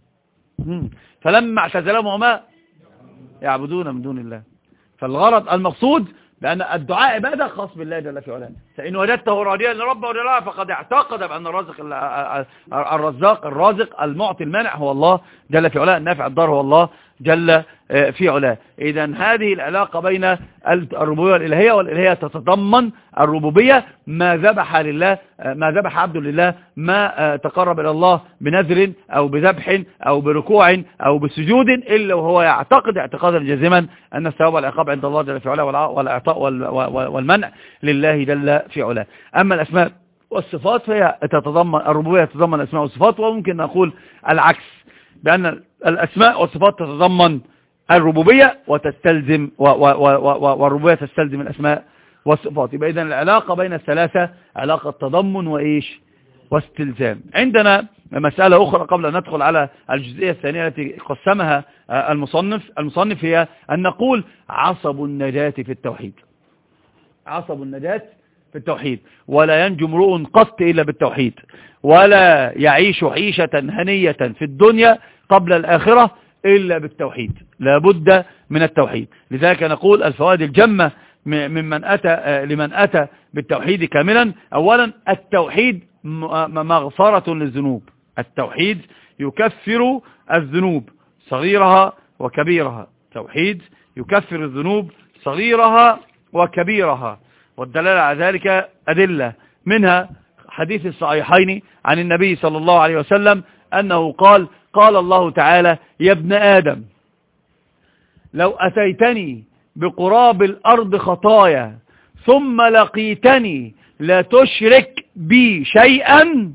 فلما اعتزلهم وما يعبدون من دون الله. فالغرض المقصود بأن الدعاء عبادة خاص بالله جل في علاه. فإن وجدته راضيا لربه وجل فقد اعتقد بأن الرازق الرزاق الرازق المعطي المانع هو الله جل في علاه، النافع الضار هو الله جل في علاه. إذن هذه العلاقة بين الربوبية والإلهية، والإلهية تتضمن الربوبية، ما ذبح لله ما ذبح عبد لله، ما تقرب إلى الله بنذر أو بذبح أو بركوع أو بسجود إلا وهو يعتقد اعتقادا جازما أن الثواب والعقاب عند الله جل في علاه، والإعطاء والمنع لله جل في علاه. أما الأسماء والصفات فهي تتضمن الربوبية تتضمن الأسماء والصفات، وممكن نقول العكس بأن الأسماء والصفات تتضمن الربوبية وتستلزم والربوبية تستلزم الأسماء والصفات. يبقى إذن العلاقة بين الثلاثة علاقة تضمن وإيش واستلزام. عندنا مسألة أخرى قبل أن ندخل على الجزئية الثانية التي قسمها المصنف المصنف هي أن نقول عصب النجاة في التوحيد. عصب النجاة في التوحيد، ولا ينجو امرؤ قط إلا بالتوحيد، ولا يعيش عيشة هنية في الدنيا قبل الآخرة إلا بالتوحيد. لابد من التوحيد. لذلك نقول الفوائد الجمة ممن أتى لمن أتى بالتوحيد كاملا. أولا التوحيد مغفرة للذنوب. التوحيد يكفر الذنوب صغيرها وكبيرها. توحيد يكفر الذنوب صغيرها وكبيرها، والدلالة على ذلك أدلة، منها حديث الصحيحين عن النبي صلى الله عليه وسلم أنه قال قال الله تعالى يا ابن آدم لو أتيتني بقراب الأرض خطايا ثم لقيتني لا تشرك بي شيئا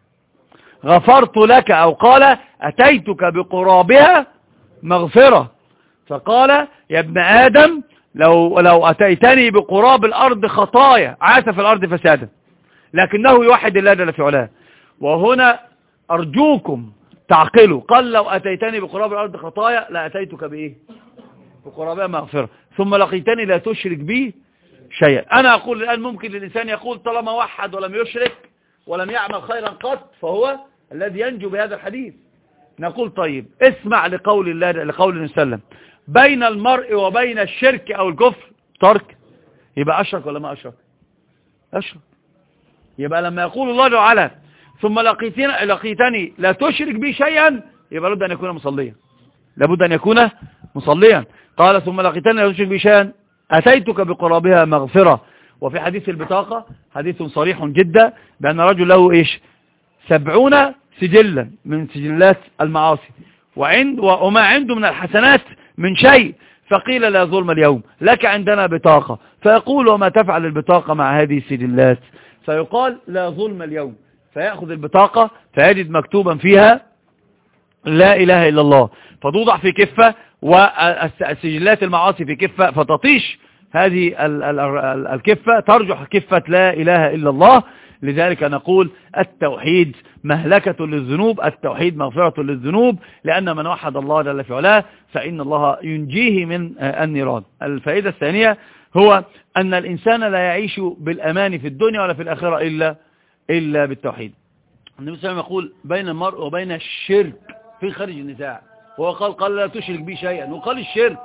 غفرت لك، أو قال أتيتك بقرابها مغفرة. فقال يا ابن آدم لو, لو أتيتني بقراب الأرض خطايا، عاث في الأرض فسادا، لكنه يوحد الله جل في علاه. وهنا أرجوكم تعقلوا، قال لو أتيتني بقراب الأرض خطايا لا أتيتك بإيه؟ بقرابها مغفرة، ثم لقيتني لا تشرك بي شيئا. أنا أقول الآن ممكن للإنسان يقول طالما وحد ولم يشرك ولم يعمل خيرا قط فهو الذي ينجو بهذا الحديث. نقول طيب اسمع لقول الله لقول النبي صلى الله عليه وسلم بين المرء وبين الشرك أو الكفر ترك، يبقى أشرك ولا ما أشرك؟ أشرك. يبقى لما يقول الله تعالى ثم لقيتني, لقيتني لا تشرك بي شيئا، يبقى لابد أن يكون مصليا، لابد أن يكون مصليا. قال ثم لقيتني لا تشرك بي شيئا أتيتك بقرابها مغفرة. وفي حديث البطاقة حديث صريح جدا بأن رجل له إيش سبعون سجلا من سجلات المعاصي، وعند وما عنده من الحسنات من شيء، فقيل لا ظلم اليوم لك عندنا بطاقة، فيقول وما تفعل البطاقة مع هذه السجلات؟ فيقال لا ظلم اليوم، فيأخذ البطاقة فيجد مكتوبا فيها لا إله إلا الله، فتوضع في كفة والسجلات المعاصي في كفة، فتطيش هذه الكفة ترجح كفة لا إله إلا الله. لذلك نقول التوحيد مهلكة للذنوب، التوحيد مغفرة للذنوب، لأن من وحد الله جل في علاه فإن الله ينجيه من النيران. الفائدة الثانية هو أن الإنسان لا يعيش بالأمان في الدنيا ولا في الآخرة إلا إلا بالتوحيد. النبي صلى الله عليه وسلم يقول بين المرء وبين الشرك في خارج النزاع، هو قال قال لا تشرك بي شيئا، وقال الشرك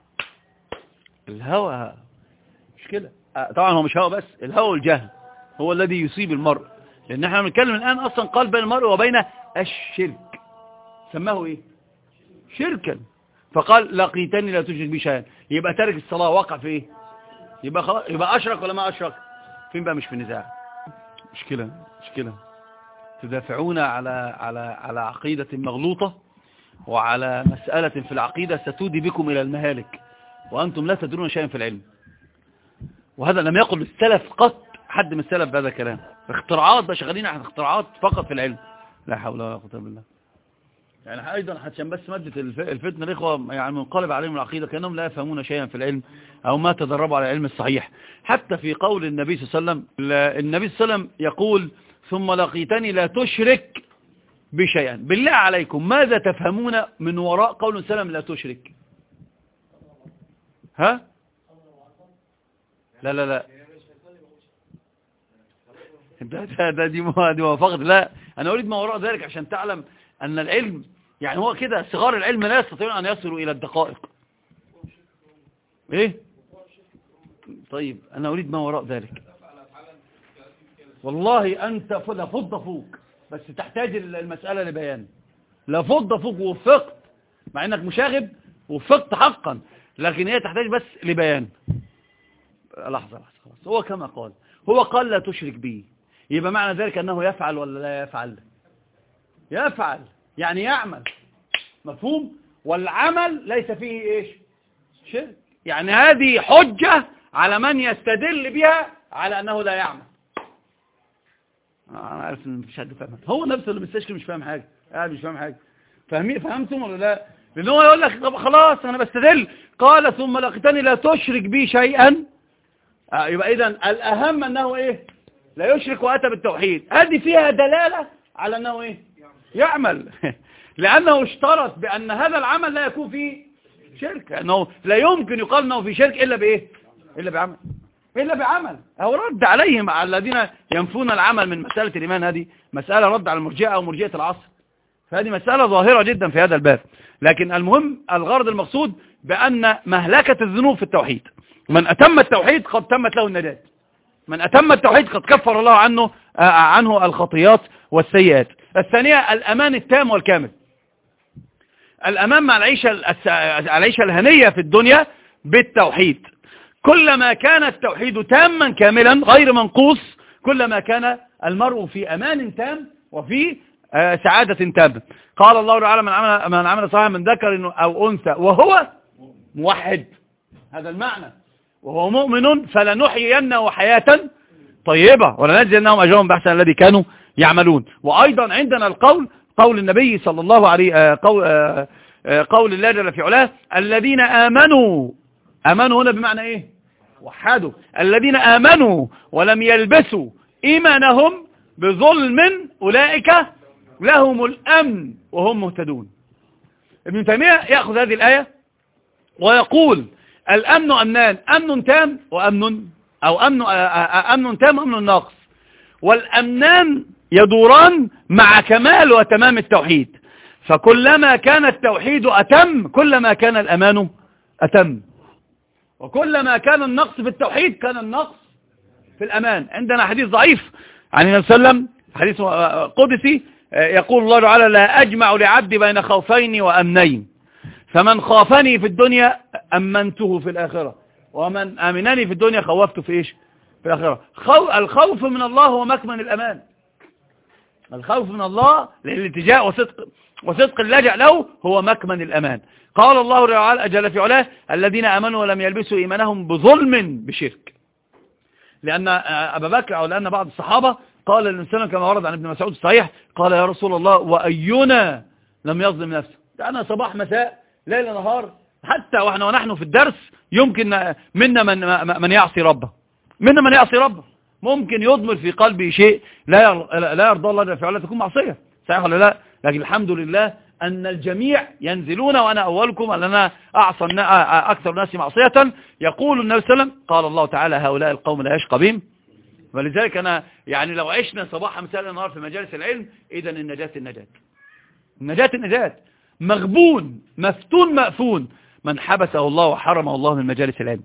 الهوى مش كده طبعا، هو مش هوى بس، الهوى والجهل هو الذي يصيب المرء، لأن احنا بنتكلم الآن أصلا قال بين المرء وبين الشرك، سماه إيه شركا، فقال لقيتني لا تشرك بي شيئا، يبقى ترك الصلاة وقع في إيه؟ يبقى خلاص، يبقى أشرك ولا ما أشرك؟ فين بقى؟ مش في النزاع، مشكلة مشكلة تدافعون على على على عقيدة مغلوطة وعلى مسألة في العقيدة ستودي بكم إلى المهالك، وأنتم لا تدرون شيئا في العلم. وهذا لم يقل السلف قط، حد من السلف بهذا الكلام. اختراعات بقى، شغالين على اختراعات فقط في العلم. لا حول ولا قوة الا بالله. يعني أيضا عشان بس مادة الفتنة الإخوة يعني منقلب عليهم العقيدة كأنهم لا يفهمون شيئا في العلم أو ما تدربوا على العلم الصحيح. حتى في قول النبي صلى الله عليه وسلم، النبي صلى الله عليه وسلم يقول ثم لقيتني لا تشرك بشيئا. بالله عليكم ماذا تفهمون من وراء قول سلم لا تشرك؟ ها؟ لا لا لا ده, ده, ده دي موافقة. لا أنا أريد ما وراء ذلك عشان تعلم أن العلم يعني هو كده، صغار العلم لا يستطيعون أن يصلوا إلى الدقائق. إيه؟ طيب أنا أريد ما وراء ذلك. والله أنت لفض فوق، بس تحتاج المسألة لبيان. لفض فوق ووفقت، مع أنك مشاغب ووفقت حقا، لكن هي تحتاج بس لبيان. لحظة لحظة خلاص. هو كما قال، هو قال لا تشرك به، يبقى معنى ذلك أنه يفعل ولا لا يفعل؟ يفعل، يعني يعمل. مفهوم؟ والعمل ليس فيه إيش؟ شرك. يعني هذه حجة على من يستدل بها على أنه لا يعمل. أنا عارف إن مفيش حد فاهم. هو نفسه اللي مستشكل مش فاهم حاجة، قاعد مش فاهم حاجة. فاهمين؟ فهمتم ولا لا؟ لأن هو يقول لك طب خلاص أنا بستدل، قال ثم لقيتني لا تشرك بي شيئا. آه يبقى إذن الأهم أنه إيه؟ لا يشرك وأتى بالتوحيد. هذه فيها دلالة على أنه إيه؟ يعمل. لأنه اشترط بأن هذا العمل لا يكون فيه شرك، أنه لا يمكن يقال أنه في شرك إلا بإيه؟ إلا بعمل. إلا بعمل. أو رد عليهم على الذين ينفون العمل من مسألة الإيمان. هذه مسألة رد على المرجئة أو مرجئة العصر، فهذه مسألة ظاهرة جدا في هذا الباب. لكن المهم الغرض المقصود بأن مهلكة الذنوب في التوحيد. من أتم التوحيد قد تمت له النجاة. من أتم التوحيد قد كفر الله عنه عنه الخطيات والسيئات. الثانية الأمان التام والكامل. الأمان مع العيشة العيشة الهنية في الدنيا بالتوحيد. كلما كان التوحيد تاما كاملا غير منقوص، كلما كان المرء في أمان تام وفي سعادة تامة. قال الله تعالى من عمل من عمل صالحا من ذكر أو أنثى وهو موحد، هذا المعنى، وهو مؤمن فلنحيينه حياة طيبة ولنجزينهم أجرهم بأحسن الذي كانوا يعملون. وأيضا عندنا القول قول النبي صلى الله عليه قول, قول الله جل في علاه الذين آمنوا. آمنوا هنا بمعنى إيه؟ وحدوا. الذين آمنوا ولم يلبسوا إيمانهم بظلم أولئك لهم الأمن وهم مهتدون. ابن تيمية يأخذ هذه الآية ويقول الأمن أمنان، أمن تام وأمن أو أمن أمن تام وأمن ناقص، والأمنان يدوران مع كمال وتمام التوحيد. فكلما كان التوحيد أتم كلما كان الأمان أتم، وكلما كان النقص في التوحيد كان النقص في الأمان. عندنا حديث ضعيف عن النبي صلى الله عليه وسلم، حديث قدسي، يقول الله تعالى لا أجمع لعبدي بين خوفين وأمنين، فمن خافني في الدنيا أمنته في الآخرة، ومن آمنني في الدنيا خوفته في إيش؟ في الآخرة. الخوف من الله هو مكمن الأمان. الخوف من الله للالتجاء وصدق وصدق اللجأ له هو مكمن الأمان. قال الله تعالى جل في علاه الذين آمنوا ولم يلبسوا إيمانهم بظلم بشرك. لأن أبا بكر أو لأن بعض الصحابة قال للإنسان كما ورد عن ابن مسعود الصحيح قال يا رسول الله وأينا لم يظلم نفسه. أنا صباح مساء ليل نهار حتى وإحنا ونحن في الدرس يمكن منا من, من يعصي ربه، منا من يعصي ربه، ممكن يضمر في قلبه شيء لا لا يرضى الله جل في علاه تكون معصية، صحيح ولا لا؟ لكن الحمد لله أن الجميع ينزلون وأنا أولكم أن أنا أعصى أكثر الناس معصية. يقول النبي صلى الله عليه وسلم قال الله تعالى هؤلاء القوم لا يشقى بهم. ولذلك أنا يعني لو عشنا صباح مساء النهار في مجالس العلم إذا النجاة النجاة النجاة النجاة مغبون مفتون مأفون من حبسه الله وحرمه الله من مجالس العلم.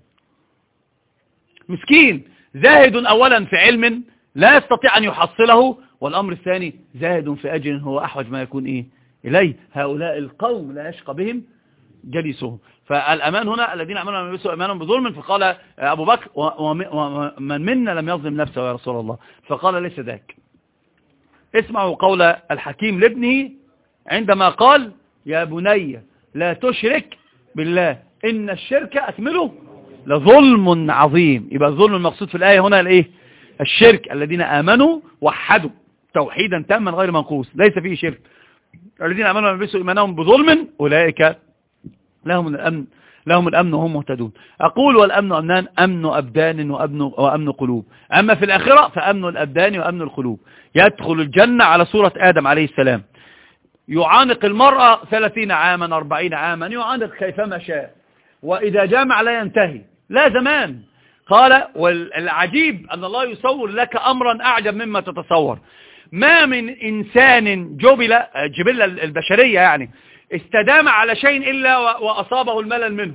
مسكين زاهد أولا في علم لا يستطيع أن يحصله، والأمر الثاني زاهد في أجر هو أحوج ما يكون إيه إليه. هؤلاء القوم لا يشقى بهم جليسهم. فالأمان هنا الذين أمنوا لم يلبسوا إيمانهم بظلم، فقال أبو بكر ومن منا لم يظلم نفسه يا رسول الله، فقال ليس ذاك. اسمعوا قول الحكيم لابنه عندما قال يا بني لا تشرك بالله إن الشرك أكمله لظلم عظيم. يبقى الظلم المقصود في الآية هنا الايه؟ الشرك. الذين آمنوا وحدوا توحيدا تاما غير منقوص ليس فيه شرك. الذين آمنوا ولبسوا إيمانهم بظلم أولئك لهم الأمن لهم الأمن وهم مهتدون. أقول والأمن أمنان، أمن أبدان وأمن, وأمن قلوب. أما في الآخرة فأمن الأبدان وأمن القلوب. يدخل الجنة على صورة آدم عليه السلام، يعانق المرأة ثلاثين عاما أربعين عاما، يعانق كيفما شاء، وإذا جامع لا ينتهي لا زمان. قال والعجيب أن الله يصور لك أمرا أعجب مما تتصور. ما من إنسان جبل جبل البشرية يعني استدام على شيء إلا وأصابه الملل منه.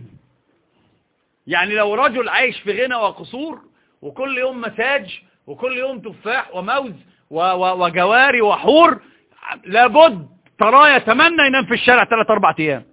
يعني لو رجل عايش في غنى وقصور وكل يوم مساج وكل يوم تفاح وموز وجواري وحور، لابد ترى يتمنى ينام في الشارع ثلاث أربع أيام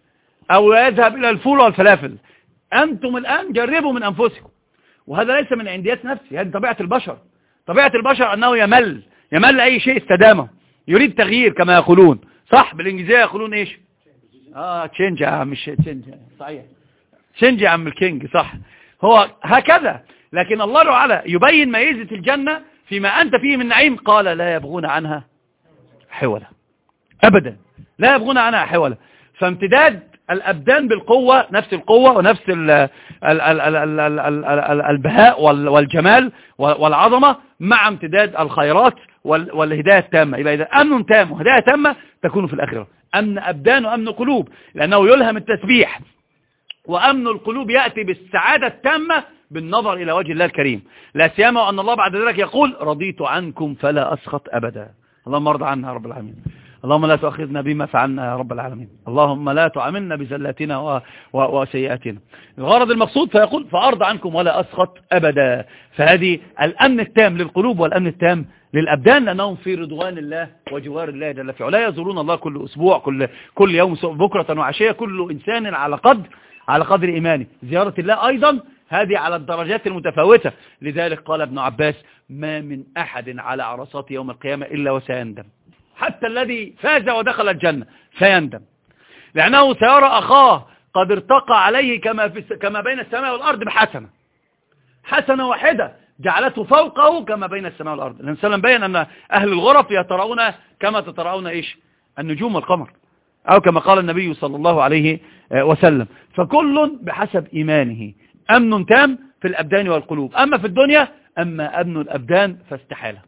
أو يذهب إلى الفول والفلافل. أنتم الآن جربوا من أنفسكم، وهذا ليس من عنديات نفسي، هذه طبيعة البشر. طبيعة البشر أنه يمل يمل أي شيء استدامه، يريد تغيير كما يقولون، صح؟ بالإنجليزية يقولون إيش؟ آه تشينج يا عم، مش تشينج، صحيح تشينج يا عم الكينج، صح. هو هكذا. لكن الله تعالى يبين ميزة الجنة فيما أنت فيه من نعيم. قال لا يبغون عنها حولا، أبدا لا يبغون عنها حولا. فامتداد الأبدان بالقوة، نفس القوة ونفس ال ال ال ال ال ال ال البهاء والجمال والعظمة، مع امتداد الخيرات والهداية التامة. يبقى إذا أمن تام وهداية تامة تكون في الآخرة. أمن أبدان وأمن قلوب، لأنه يلهم التسبيح. وأمن القلوب يأتي بالسعادة التامة بالنظر إلى وجه الله الكريم، لا سيما وأن الله بعد ذلك يقول رضيت عنكم فلا أسخط أبدا. اللهم ارضى عنا يا رب العالمين. اللهم لا تؤاخذنا بما فعلنا يا رب العالمين. اللهم لا تعاملنا بزلاتنا و... و... وسيئاتنا. الغرض المقصود فيقول فأرضى عنكم ولا أسخط أبدا. فهذه الأمن التام للقلوب والأمن التام للأبدان، لأنهم في رضوان الله وجوار الله جل في علاه. يزورون الله كل أسبوع، كل كل يوم بكرة وعشية، كل إنسان على قدر على قدر إيمانه. زيارة الله أيضا هذه على الدرجات المتفاوتة. لذلك قال ابن عباس ما من أحد على عرصات يوم القيامة إلا وسيندم، حتى الذي فاز ودخل الجنة سيندم، لأنه سيرى أخاه قد ارتقى عليه كما, في كما بين السماء والأرض بحسنة، حسنة واحدة جعلته فوقه كما بين السماء والأرض. النبي صلى الله عليه وسلم بين أن أهل الغرف يتراءون كما تتراءون إيش النجوم والقمر، أو كما قال النبي صلى الله عليه وسلم. فكل بحسب إيمانه. أمن تام في الأبدان والقلوب. أما في الدنيا، أما أمن الأبدان فاستحالة.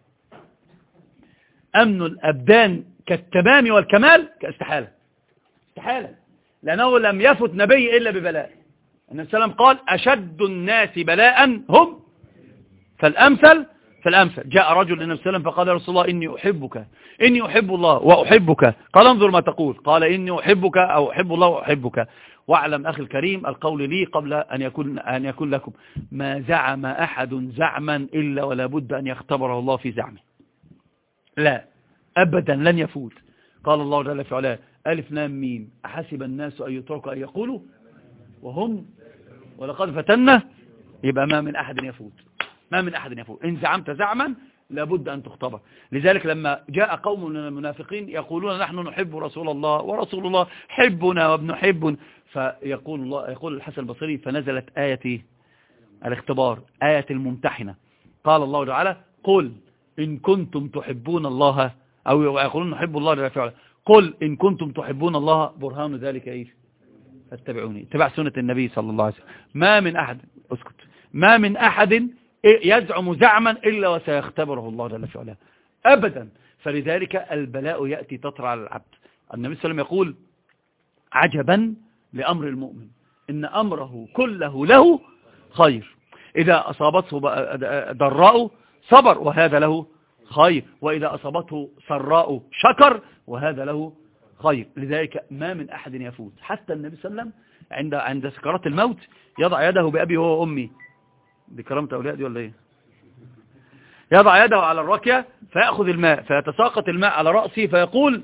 أمن الأبدان كالتمام والكمال كاستحالة، استحالة، لأنه لم يفت نبي إلا ببلاء. النبي صلى الله عليه وسلم قال أشد الناس بلاء هم فالأمثل فالأمثل. جاء رجل للنبي صلى الله عليه وسلم فقال يا رسول الله إني أحبك إني أحب الله وأحبك. قال انظر ما تقول. قال إني أحبك أو أحب الله وأحبك. واعلم أخي الكريم القول لي قبل أن يكون أن يكون لكم. ما زعم أحد زعما إلا ولا بد أن يختبره الله في زعمه. لا أبدا لن يفوت. قال الله جل في علاه ألف لام ميم أحسب الناس أن يتركوا أن يقولوا وهم ولقد فتنا. يبقى ما من أحد يفوت، ما من أحد يفوت. إن زعمت زعما لابد أن تختبر. لذلك لما جاء قوم من المنافقين يقولون نحن نحب رسول الله ورسول الله حبنا وابن حب، فيقول الله يقول الحسن البصري فنزلت آية الاختبار، آية الممتحنة. قال الله تعالى قل إن كنتم تحبون الله، أو يقولون نحب الله جل وعلا، قل إن كنتم تحبون الله برهان ذلك إيش فاتبعوني. اتبع سنة النبي صلى الله عليه وسلم. ما من أحد اسكت ما من أحد يزعم زعما إلا وسيختبره الله جل وعلا أبدا. فلذلك البلاء يأتي تطرى على العبد. النبي صلى الله عليه وسلم يقول عجبا لأمر المؤمن إن أمره كله له خير، إذا أصابته ضراء صبر وهذا له خير، وإذا أصابته سراء شكر وهذا له خير. لذلك ما من أحد يفوت. حتى النبي صلى الله عليه وسلم عند عند سكرات الموت يضع يده بأبي هو وأمي، دي كرامة أولياء دي ولا إيه؟ يضع يده على الركية فيأخذ الماء فيتساقط الماء على رأسه فيقول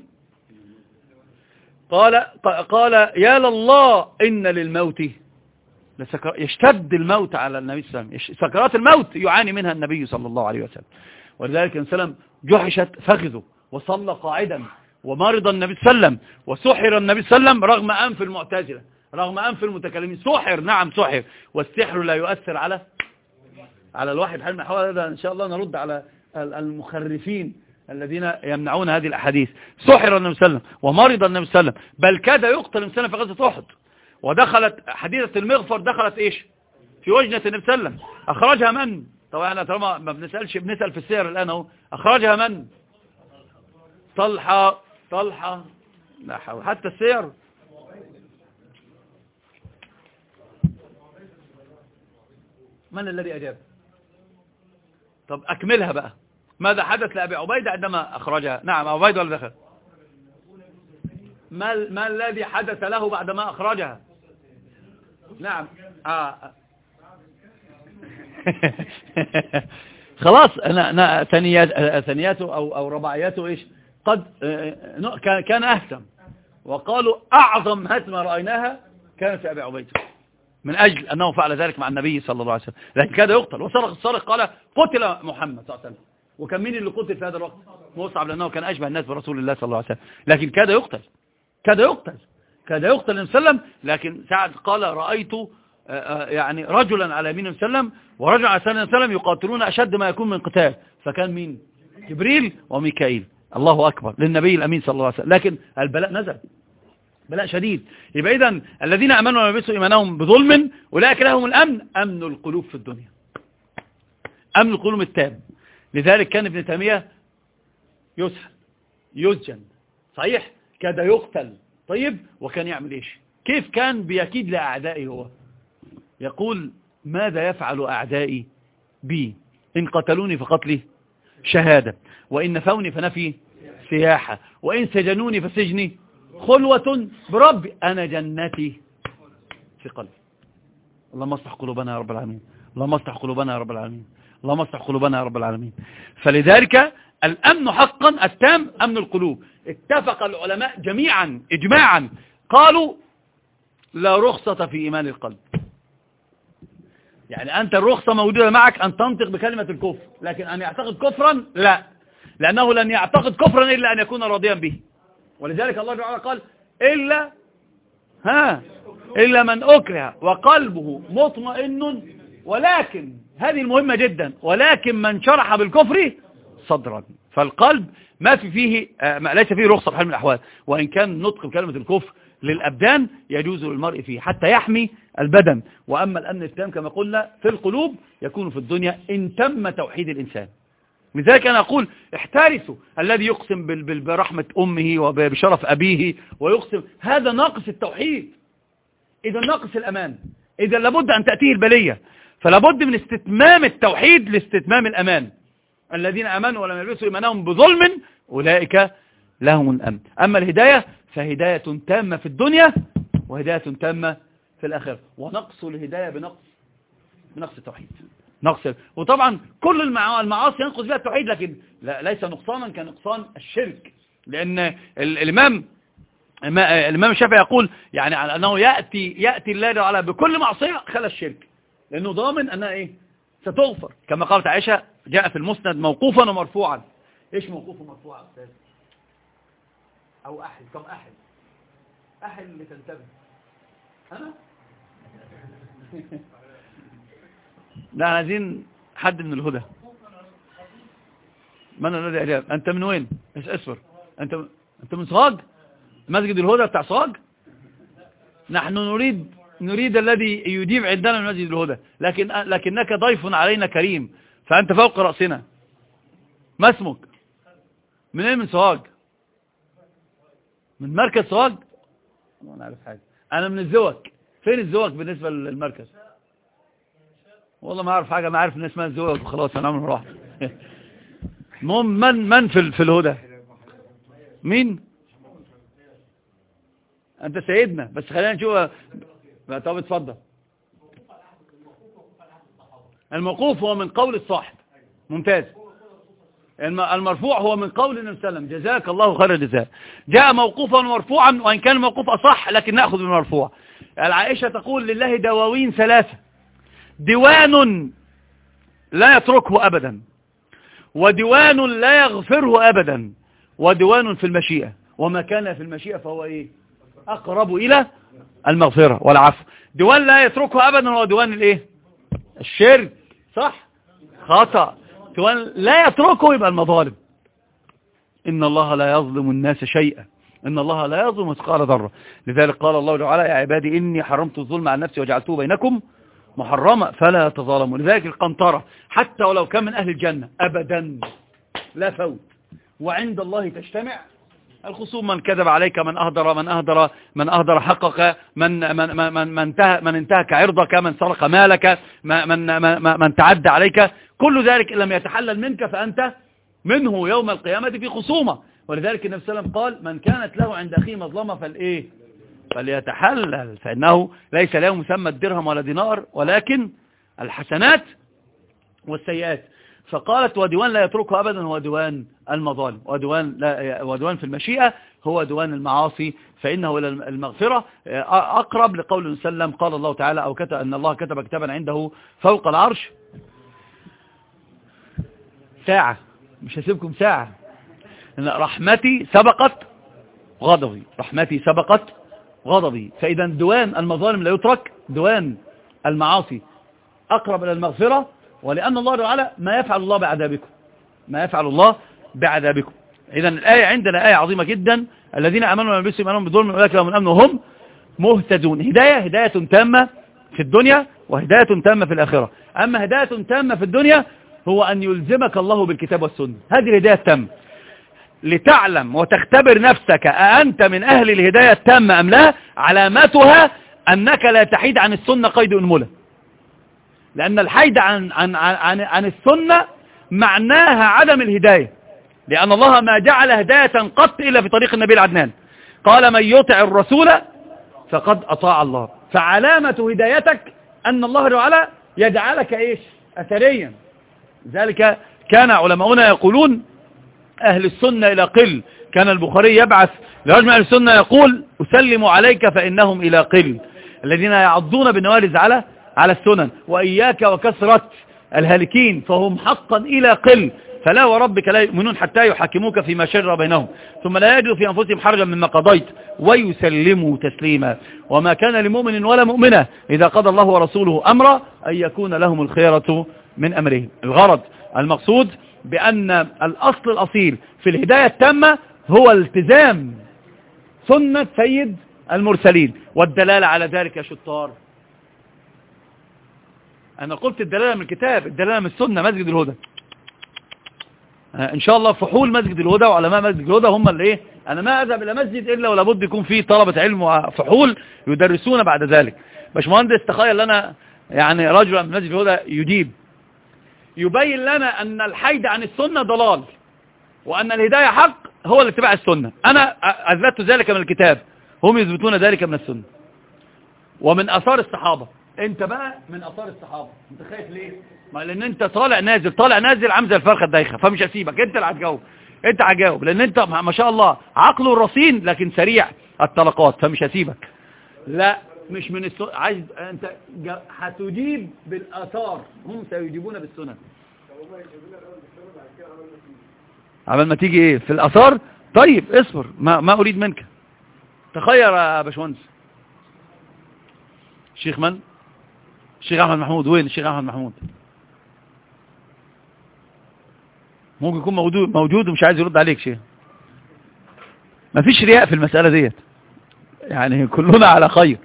قال قال يا لله إن للموت يشتد الموت على النبي صلى الله عليه وسلم. سكرات الموت يعاني منها النبي صلى الله عليه وسلم. ولذلك النبي صلى الله عليه وسلم جحشت فخذه وصلى قاعدا، ومرض النبي صلى الله عليه وسلم، وسحر النبي صلى الله عليه وسلم رغم أنف المعتزلة، رغم أنف المتكلمين، سحر، نعم سحر، والسحر لا يؤثر على على الواحد. حال من الأحوال هذا إن شاء الله نرد على المخرفين الذين يمنعون هذه الأحاديث. سحر النبي صلى الله عليه وسلم ومرض النبي صلى الله عليه وسلم، بل كاد يقتل النبي صلى الله عليه وسلم في غزوة أحد، ودخلت حديدة المغفر دخلت إيش في وجنة النبي صلى الله عليه وسلم، أخرجها من؟ طبعا احنا طالما ما بنسألش بنسأل في السير الآن اهو. أخرجها من؟ طلحة طلحة لا حول، حتى السير من الذي أجاب؟ طب أكملها بقى. ماذا حدث لأبي عبيدة عندما أخرجها؟ نعم أبو عبيدة ولا دخل؟ ما, ما الذي حدث له بعدما أخرجها؟ نعم آه. خلاص أنا, أنا ثنيات ثنياته أو, أو رباعياته إيش قد كان أهتم، وقالوا أعظم هتمة رأيناها كانت في أبي عبيدة من أجل أنه فعل ذلك مع النبي صلى الله عليه وسلم، لكن كاد يقتل. وصرخ الصارخ قال قتل محمد صلى الله عليه وسلم. وكان مين اللي قتل في هذا الوقت؟ مصعب، لأنه كان أشبه الناس برسول الله صلى الله عليه وسلم، لكن كاد يقتل كاد يقتل كاد يقتل النبي صلى الله عليه وسلم. لكن سعد قال رأيت يعني رجلا على يمين النبي صلى الله عليه وسلم ورجل على يسار النبي صلى الله عليه وسلم يقاتلون أشد ما يكون من قتال، فكان مين؟ جبريل وميكائيل. الله أكبر للنبي الأمين صلى الله عليه وسلم. لكن البلاء نزل بلاء شديد. يبقى إذن الذين أمنوا ولبسوا إيمانهم بظلم أولئك لهم الأمن، أمن القلوب في الدنيا، أمن القلوب التام. لذلك كان ابن تيمية يسحل يسجن صحيح، كاد يقتل. طيب وكان يعمل إيش؟ كيف كان بيكيد لأعدائه؟ هو يقول ماذا يفعل أعدائي بي؟ إن قتلوني فقتلي شهادة، وإن نفوني فنفي سياحة، وإن سجنوني فسجني خلوة بربي، أنا جنتي في قلبي. اللهم اصلح قلوبنا يا رب العالمين، اللهم اصلح قلوبنا يا رب العالمين، اللهم اصلح قلوبنا يا رب العالمين. فلذلك الأمن حقا التام أمن القلوب. اتفق العلماء جميعا إجماعا قالوا لا رخصة في إيمان القلب. يعني أنت الرخصة موجودة معك أن تنطق بكلمة الكفر، لكن أن يعتقد كفرا لا، لأنه لن يعتقد كفرا إلا أن يكون راضيا به. ولذلك الله تعالى قال إلا ها إلا من أكره وقلبه مطمئن، ولكن هذه المهمة جدا، ولكن من شرح بالكفر صدرا. فالقلب ما في فيه ما ليس فيه رخصة بحال من الأحوال، وإن كان نطق بكلمة الكفر للأبدان يجوز للمرء فيه حتى يحمي البدن. وأما الأمن التام كما قلنا في القلوب يكون في الدنيا إن تم توحيد الإنسان. لذلك أنا أقول احترسوا الذي يقسم برحمة أمه وبشرف أبيه ويقسم، هذا ناقص التوحيد، إذا ناقص الأمان، إذا لابد أن تأتيه البلية. فلابد من استتمام التوحيد لاستتمام الأمان. الذين أمنوا ولم يلبسوا إيمانهم بظلم أولئك لهم الأمن. أما الهداية فهداية تامة في الدنيا وهداية تامة في الآخرة. ونقص الهداية بنقص بنقص التوحيد، نقص. وطبعا كل المعاصي ينقص بها التوحيد، لكن لا ليس نقصانا كنقصان الشرك. لأن الإمام الإمام الشافعي يقول يعني على أنه يأتي يأتي الله تعالى بكل معصية خلا الشرك، لأنه ضامن أنها إيه ستغفر. كما قالت عائشة جاء في المسند موقوفا ومرفوعا. إيش موقوف ومرفوعا أستاذ؟ أو أحد، كم أحد أحد اللي تنتبه أنا لا عايزين حد من الهدى. من الذي أجاب؟ أنت من وين؟ إيش أسفر؟ أنت أنت من صاغ؟ مسجد الهدى بتاع صاغ؟ نحن نريد نريد الذي يجيب عندنا من مسجد الهدى، لكن لكنك ضيف علينا كريم، فأنت فوق رأسنا. ما اسمك؟ من ايه؟ من صاغ؟ من مركز صاغ؟ ما نعرف حاجة. أنا من الزوك. فين الزوك بالنسبة للمركز؟ والله ما أعرف حاجة، ما أعرف إن اسمها الزوك وخلاص أنا عمري راح. المهم من من في في الهدى؟ مين؟ أنت سيدنا، بس خلينا نشوف. طب اتفضل. الموقوف هو من قول الصاحب، ممتاز. المرفوع هو من قول النبي صلى الله عليه وسلم جزاك الله خير الجزاء. جاء موقوفا ومرفوعا، وإن كان الموقوف أصح لكن نأخذ بالمرفوع. العائشة تقول لله دواوين ثلاثة، ديوان لا يتركه أبدا، وديوان لا يغفره أبدا، وديوان في المشيئة، وما كان في المشيئة فهو إيه؟ أقرب إلى المغفرة والعفو. ديوان لا يتركه أبدا هو ديوان الإيه؟ الشرك، صح؟ خطأ. ديوان لا يتركه يبقى المظالم. إن الله لا يظلم الناس شيئا، إن الله لا يظلم مثقال ذرة. لذلك قال الله تعالى يا عبادي إني حرمت الظلم على نفسي وجعلته بينكم محرمة فلا تظالموا. لذلك القنطرة حتى ولو كان من أهل الجنة أبدا لا فوت، وعند الله تجتمع الخصوم. من كذب عليك، من أهدر من أهدر من أهدر حقك، من من من من من, انتهى من انتهك عرضك، من سرق مالك، من من من, من تعدى عليك، كل ذلك إن لم يتحلل منك فأنت منه يوم القيامة في خصومة. ولذلك النبي صلى الله عليه وسلم قال من كانت له عند أخيه مظلمة فالإيه؟ فليتحلل، فإنه ليس له مسمى الدرهم ولا دينار ولكن الحسنات والسيئات. فقالت وديوان لا يتركه أبدا هو ديوان المظالم، وديوان, لا وديوان في المشيئة هو ديوان المعاصي، فإنه إلى المغفرة أقرب. لقول النبي صلى الله عليه وسلم قال الله تعالى أو كتب أن الله كتب كتابا عنده فوق العرش ساعة، مش هسيبكم ساعة، إن رحمتي سبقت غضبي، رحمتي سبقت غضبي. فإذا ديوان المظالم لا يترك، ديوان المعاصي أقرب إلى المغفرة. ولأن الله تعالى ما يفعل الله بعذابكم، ما يفعل الله بعذابكم. إذا الآية عندنا آية عظيمة جدا، الذين آمنوا ولم يلبسوا إيمانهم بظلم أولئك لهم الأمن وهم مهتدون. هداية هداية تامة في الدنيا وهداية تامة في الآخرة. أما هداية تامة في الدنيا هو أن يلزمك الله بالكتاب والسنة، هذه الهداية التامة، لتعلم وتختبر نفسك أأنت من أهل الهداية التامة أم لا. علامتها أنك لا تحيد عن السنة قيد أنملة، لأن الحيد عن, عن, عن, عن السنة معناها عدم الهداية، لأن الله ما جعل هداية قط إلا في طريق النبي العدنان. قال من يطع الرسول فقد أطاع الله. فعلامة هدايتك أن الله تعالى يجعلك إيش؟ أثريا. ذلك كان علماؤنا يقولون أهل السنة إلى قل. كان البخاري يبعث لرجل أهل السنة يقول أسلم عليك فإنهم إلى قل، الذين يعضون بالنوارز على على السنن، وإياك وكثرة الهالكين فهم حقا إلى قل. فلا وربك لا يؤمنون حتى يحكموك فيما شجر بينهم ثم لا يجدوا في أنفسهم حرجا مما قضيت ويسلموا تسليما. وما كان لمؤمن ولا مؤمنة إذا قضى الله ورسوله أمرا أن يكون لهم الخيرة من أمرهم. الغرض المقصود بأن الأصل الأصيل في الهداية التامة هو التزام سنة سيد المرسلين. والدلالة على ذلك يا شطار، أنا قلت الدلالة من الكتاب، الدلالة من السنة. مسجد الهدى إن شاء الله فحول مسجد الهدى وعلماء مسجد الهدى هم اللي إيه. أنا ما أذهب إلى مسجد إلا ولا بد يكون فيه طلبة علم وفحول يدرسون بعد ذلك. باشمهندس تخيل لنا يعني رجل من مسجد الهدى يجيب يبين لنا أن الحيد عن السنة ضلال، وأن الهداية حق هو الاتباع السنة. أنا أثبت ذلك من الكتاب، هم يثبتون ذلك من السنة ومن أثار الصحابة. انت بقى من أثار الصحابة، انت خايف ليه؟ ما لأن انت طالع نازل طالع نازل عامل زي الفرخة الدايخة، فمش هسيبك، انت اللي هتجاوب، انت هتجاوب، لأن انت ما شاء الله عقله الرصين لكن سريع الطلقات، فمش هسيبك. لا مش من السنة، عايز انت هتجيب بالآثار، هم سيجيبون بالسنة. عمل ما تيجي ايه في الآثار. طيب اصبر، ما, ما أريد منك. تخير يا باشمهندس. الشيخ من؟ الشيخ أحمد محمود. وين الشيخ أحمد محمود؟ ممكن يكون موجود موجود ومش عايز يرد عليك شيء. ما فيش رياء في المسألة ديت، يعني كلنا على خير.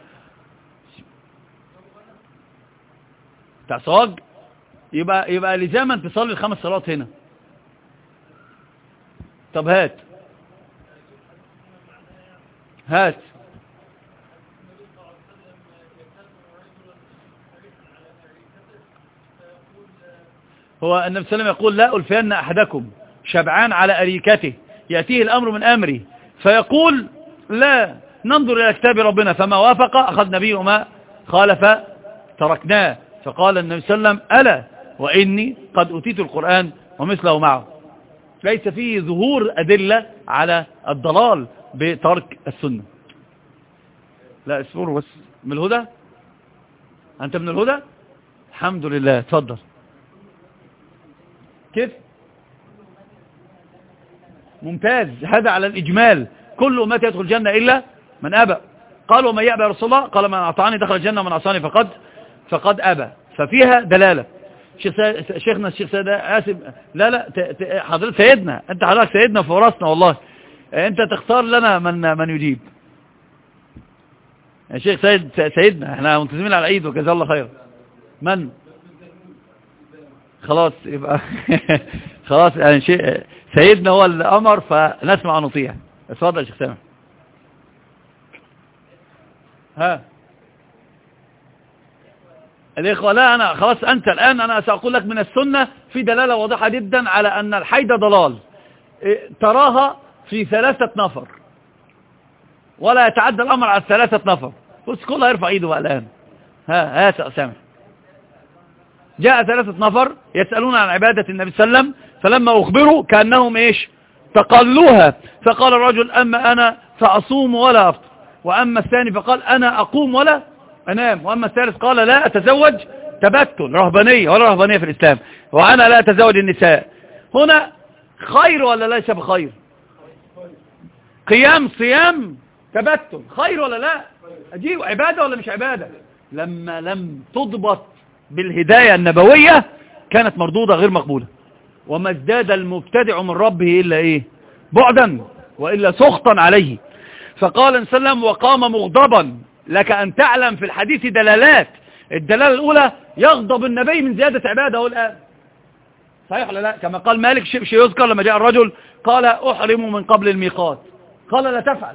بتاع صاج يبقى يبقى لزاما تصلي الخمس صلوات هنا. طب هات هات هو النبي صلى الله عليه وسلم يقول لا ألفين أحدكم شبعان على أريكته يأتيه الأمر من أمري فيقول لا ننظر إلى كتاب ربنا فما وافق أخذنا به وما خالف تركناه. فقال النبي صلى الله عليه وسلم ألا وإني قد أوتيت القرآن ومثله معه. ليس فيه ظهور أدلة على الضلال بترك السنة. لا اسمه بس من الهدى. أنت من الهدى الحمد لله. تفضل. كيف ممتاز، هذا على الإجمال، كل أمتي يدخل الجنة إلا من أبى. قالوا ومن يأبى يا رسول الله؟ قال من أطاعني دخل الجنة ومن عصاني فقد فقد أبى. ففيها دلالة. شيخنا الشيخ سيد آسف، لا لا حضرتك سيدنا، أنت حضرتك سيدنا في وراسنا والله، أنت تختار لنا من من يجيب. يا شيخ سيد سيدنا، احنا منتظمين على العيد وجزاه الله خير. من؟ خلاص يبقى خلاص يعني شيء سيدنا هو الأمر فنسمع ونطيع. اتفضل يا شيخ سامح. ها الإخوة، لا أنا خلاص أنت الآن أنا سأقول لك من السنة في دلالة واضحة جدا على أن الحيد ضلال، تراها في ثلاثة نفر ولا يتعدى الأمر على ثلاثة نفر. بص كله يرفع ايده بقى الآن. ها ها سامح. جاء ثلاثة نفر يسألون عن عبادة النبي صلى الله عليه وسلم، فلما أخبروا كأنهم إيش تقلوها، فقال الرجل أما أنا فأصوم ولا أفطر، وأما الثاني فقال أنا أقوم ولا أنام، وأما الثالث قال لا أتزوج تبتل رهبانية ولا رهبانية في الإسلام، وأنا لا أتزوج النساء. هنا خير ولا ليس بخير؟ قيام صيام تبتل خير ولا لا؟ أجيب عبادة ولا مش عبادة؟ لما لم تضبط بالهداية النبوية كانت مردودة غير مقبولة. وما ازداد المبتدع من ربه إلا إيه؟ بعدا وإلا سخطا عليه. فقال صلى الله عليه وسلم وقام مغضبا. لك أن تعلم في الحديث دلالات. الدلالة الأولى يغضب النبي من زيادة عبادة الآن، صحيح ولا لا؟ كما قال مالك شيء يذكر لما جاء الرجل قال أحرم من قبل الميقات، قال لا تفعل.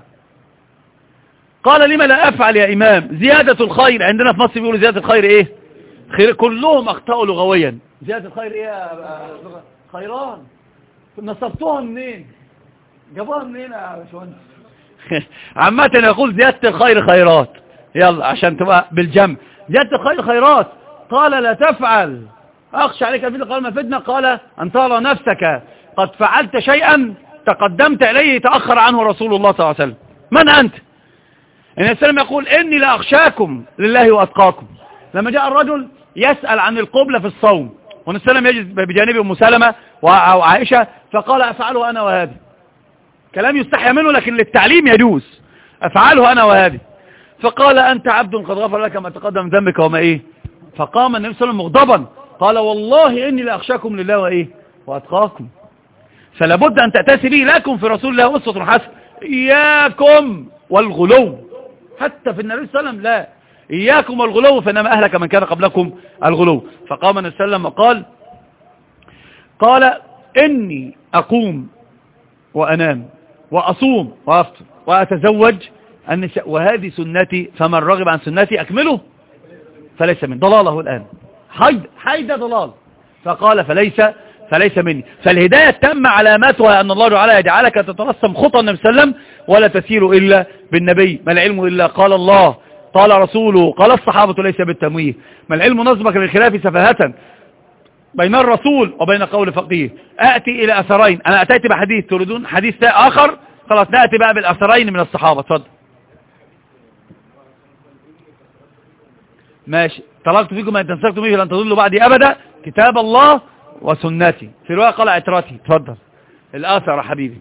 قال لما لا أفعل يا إمام؟ زيادة الخير عندنا في مصر بيقولوا زيادة الخير إيه؟ خير. كلهم أخطأوا لغويا. زيادة الخير إيه يا خيران؟ نصبتوها منين؟ جابوها منين يا باشمهندس؟ عامة يقول زيادة الخير خيرات، يلا عشان تبقى بالجمع. زيادة الخير خيرات. قال لا تفعل أخشى عليك الفتنة، قال ما فتنة؟ قال أن ترى نفسك قد فعلت شيئا تقدمت إليه تأخر عنه رسول الله صلى الله عليه وسلم. من أنت؟ النبي صلى الله عليه وسلم يقول إني لأخشاكم لله وأتقاكم. لما جاء الرجل يسأل عن القبلة في الصوم، والنبي صلى الله عليه وسلم يجلس بجانبه أم سلمة وعائشة، فقال أفعله أنا وهذه. كلام يستحيى منه لكن للتعليم يجوز. أفعله أنا وهذه. فقال أنت عبد قد غفر لك ما تقدم من ذنبك وما إيه. فقام النبي صلى الله عليه وسلم مغضبا قال والله إني لأخشاكم لله وإيه وأتقاكم. فلا بد أن تأتسي به. لكم في رسول الله أسوة حسنة. إياكم والغلو، حتى في النبي صلى الله عليه وسلم لا، إياكم والغلو فإنما أهلك من كان قبلكم الغلو. فقام النبي صلى الله عليه وسلم وقال قال إني أقوم وأنام وأصوم وأفطر وأتزوج النساء وهذه سنتي، فمن رغب عن سنتي أكمله فليس من ضلاله الآن. حيد حيد ضلال. فقال فليس فليس مني. فالهداية تم علاماتها أن الله تعالى يجعلك تترسم خطى النبي صلى الله عليه وسلم ولا تسير إلا بالنبي. ما العلم إلا قال الله قال رسوله قال الصحابة ليس بالتمويه. ما العلم نظمك للخلاف سفاهة بين الرسول وبين قول فقيه. أأتي إلى أثرين. أنا أتيت بحديث تريدون حديث آخر، خلاص نأتي بقى بالأثرين من الصحابة. اتفضل. ماشي. طلبت فيكم ما تمسكتم به لن تضلوا بعدي أبدا، كتاب الله وسنتي. في رواية قال عترتي. اتفضل الآثر يا حبيبي.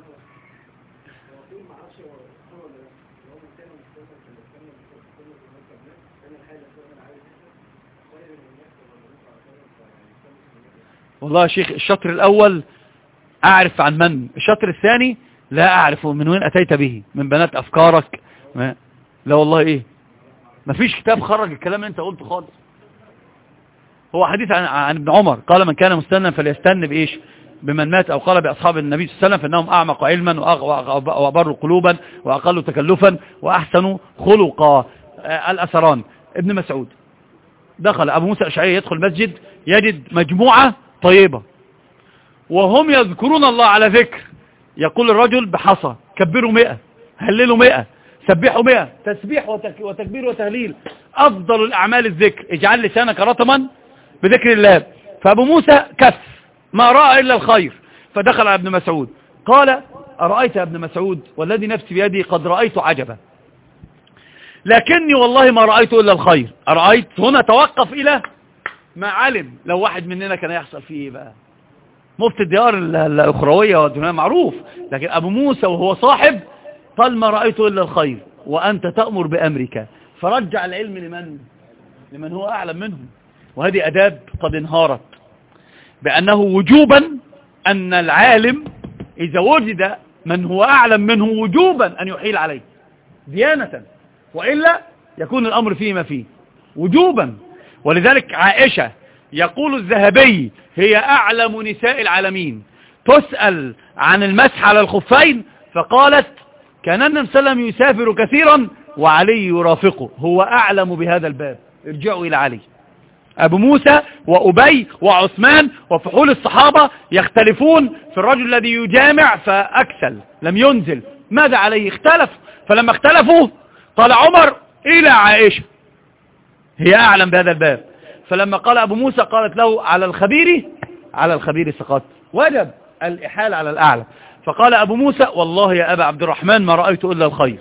والله يا شيخ الشطر الأول أعرف عن من، الشطر الثاني لا أعرف من وين أتيت به، من بنات أفكارك. ما لا والله إيه، ما فيش كتاب خرج الكلام اللي أنت قلته خالص. هو حديث عن, عن ابن عمر قال من كان مستنا فليستن بإيش بمن مات، أو قال بأصحاب النبي صلى الله عليه وسلم فإنهم أعمق علما وأبر قلوبا وأقل تكلفا وأحسن خلقا. الأثران. ابن مسعود دخل أبو موسى الأشعري يدخل المسجد يجد مجموعة طيبة وهم يذكرون الله على ذكر. يقول الرجل بحصى كبروا مئة، هللوا مئة، سبحوا مئة، تسبيح وتكبير وتهليل. أفضل الأعمال الذكر. اجعل لسانك رطما بذكر الله. فأبو موسى كف ما رأى إلا الخير. فدخل على ابن مسعود قال أرأيت يا ابن مسعود والذي نفسي بيدي قد رأيت عجبا، لكني والله ما رأيت إلا الخير. أرأيت هنا توقف إلى ما علم. لو واحد مننا كان يحصل فيه إيه بقى؟ مفتي الديار الأخروية والدنيا معروف، لكن أبو موسى وهو صاحب قال ما رأيته إلا الخير وأنت تأمر بأمرك، فرجع العلم لمن لمن هو أعلم منهم. وهذه أداب قد انهارت، بأنه وجوبا أن العالم إذا وجد من هو أعلم منه وجوبا أن يحيل عليه ديانة، وإلا يكون الأمر فيه ما فيه وجوبا. ولذلك عائشة يقول الذهبي هي أعلم نساء العالمين، تسأل عن المسح على الخفين فقالت كان النبي صلى الله عليه وسلم يسافر كثيرا وعلي يرافقه، هو أعلم بهذا الباب. ارجعوا إلى علي. أبو موسى وأبي وعثمان وفحول الصحابة يختلفون في الرجل الذي يجامع فأكسل لم ينزل، ماذا عليه؟ اختلف. فلما اختلفوا قال عمر إلى عائشة هي أعلم بهذا الباب. فلما قال أبو موسى قالت له على الخبير على الخبير سقط، وجب الإحالة على الأعلى. فقال أبو موسى والله يا أبا عبد الرحمن ما رأيت إلا الخير،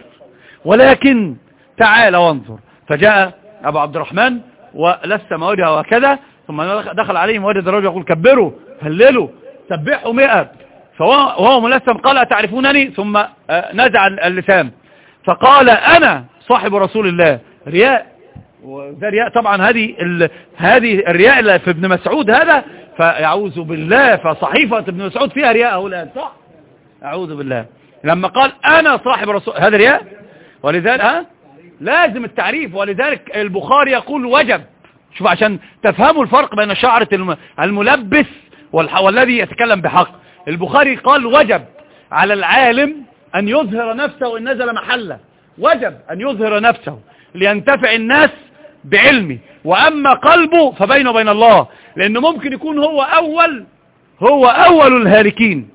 ولكن تعال وانظر. فجاء أبو عبد الرحمن ولسم وجهه وكذا، ثم دخل عليهم وجد الرجل يقول كبروا هللوا سبحوا مئة، فهو ملسم قال أتعرفونني؟ ثم نزع اللسان فقال أنا صاحب رسول الله. رياء، وده رياء طبعا. هذه هذه الرياء اللي في ابن مسعود هذا، فيعوذ بالله، فصحيفة ابن مسعود فيها رياء أولاد، صح؟ أعوذ بالله. لما قال أنا صاحب رسول، هذا رياء. ولذلك ها لازم التعريف. ولذلك البخاري يقول وجب. شوف عشان تفهموا الفرق بين شعرة الملبس والذي يتكلم بحق. البخاري قال وجب على العالم أن يظهر نفسه إن نزل محله، وجب أن يظهر نفسه لينتفع الناس بعلمه، وأما قلبه فبينه وبين الله، لأنه ممكن يكون هو أول هو أول الهالكين،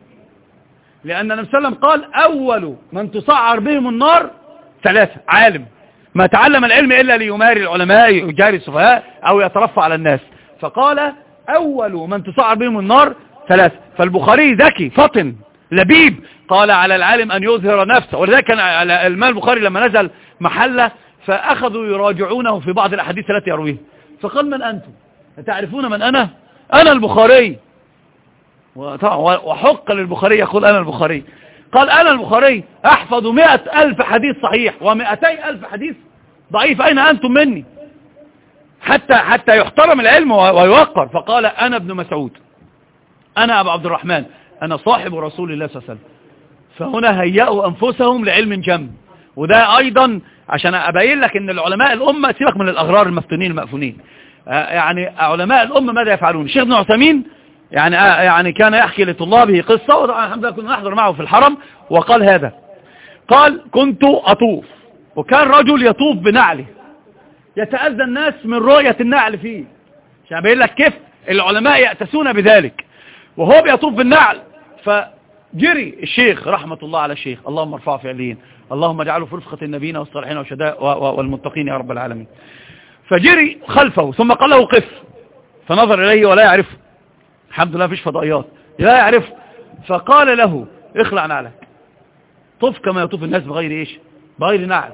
لأن النبي صلى الله عليه وسلم قال أول من تسعر بهم النار ثلاثة: عالم ما تعلم العلم إلا ليماري العلماء يجاري السفهاء أو يترفع على الناس، فقال أول من تسعر بهم النار ثلاثة. فالبخاري ذكي فطن لبيب، قال على العالم أن يظهر نفسه. ولذلك كان على المال البخاري لما نزل محله فأخذوا يراجعونه في بعض الأحاديث التي يرويها، فقال من أنتم؟ تعرفون من أنا؟ أنا البخاري. وحق للبخاري يقول أنا البخاري. قال أنا البخاري أحفظ مئة ألف حديث صحيح ومئتي ألف حديث ضعيف، أين أنتم مني؟ حتى حتى يحترم العلم ويوقر. فقال أنا ابن مسعود، أنا أبو عبد الرحمن، أنا صاحب رسول الله صلى الله عليه وسلم. فهنا هيئوا أنفسهم لعلم جم. وده أيضا عشان أبين لك أن العلماء الأمة، سيبك من الأغرار المفتونين المأفونين، يعني علماء الأمة ماذا يفعلون؟ الشيخ ابن عثيمين يعني يعني كان يحكي لطلابه قصة، وطبعا الحمد لله كنا نحضر معه في الحرم، وقال هذا، قال كنت أطوف وكان رجل يطوف بنعله، يتأذى الناس من رؤية النعل فيه، عشان أبين لك كيف العلماء يأتسون بذلك. وهو بيطوف بالنعل فجري الشيخ رحمة الله على الشيخ، اللهم ارفعه في عليين، اللهم اجعله في رفقة النبيين والصالحين والشهداء والمتقين يا رب العالمين. فجري خلفه ثم قال له قف، فنظر إليه ولا يعرفه، الحمد لله فيش فضائيات، لا يعرف. فقال له اخلع نعلك، طف كما يطوف الناس بغير ايش؟ بغير نعل.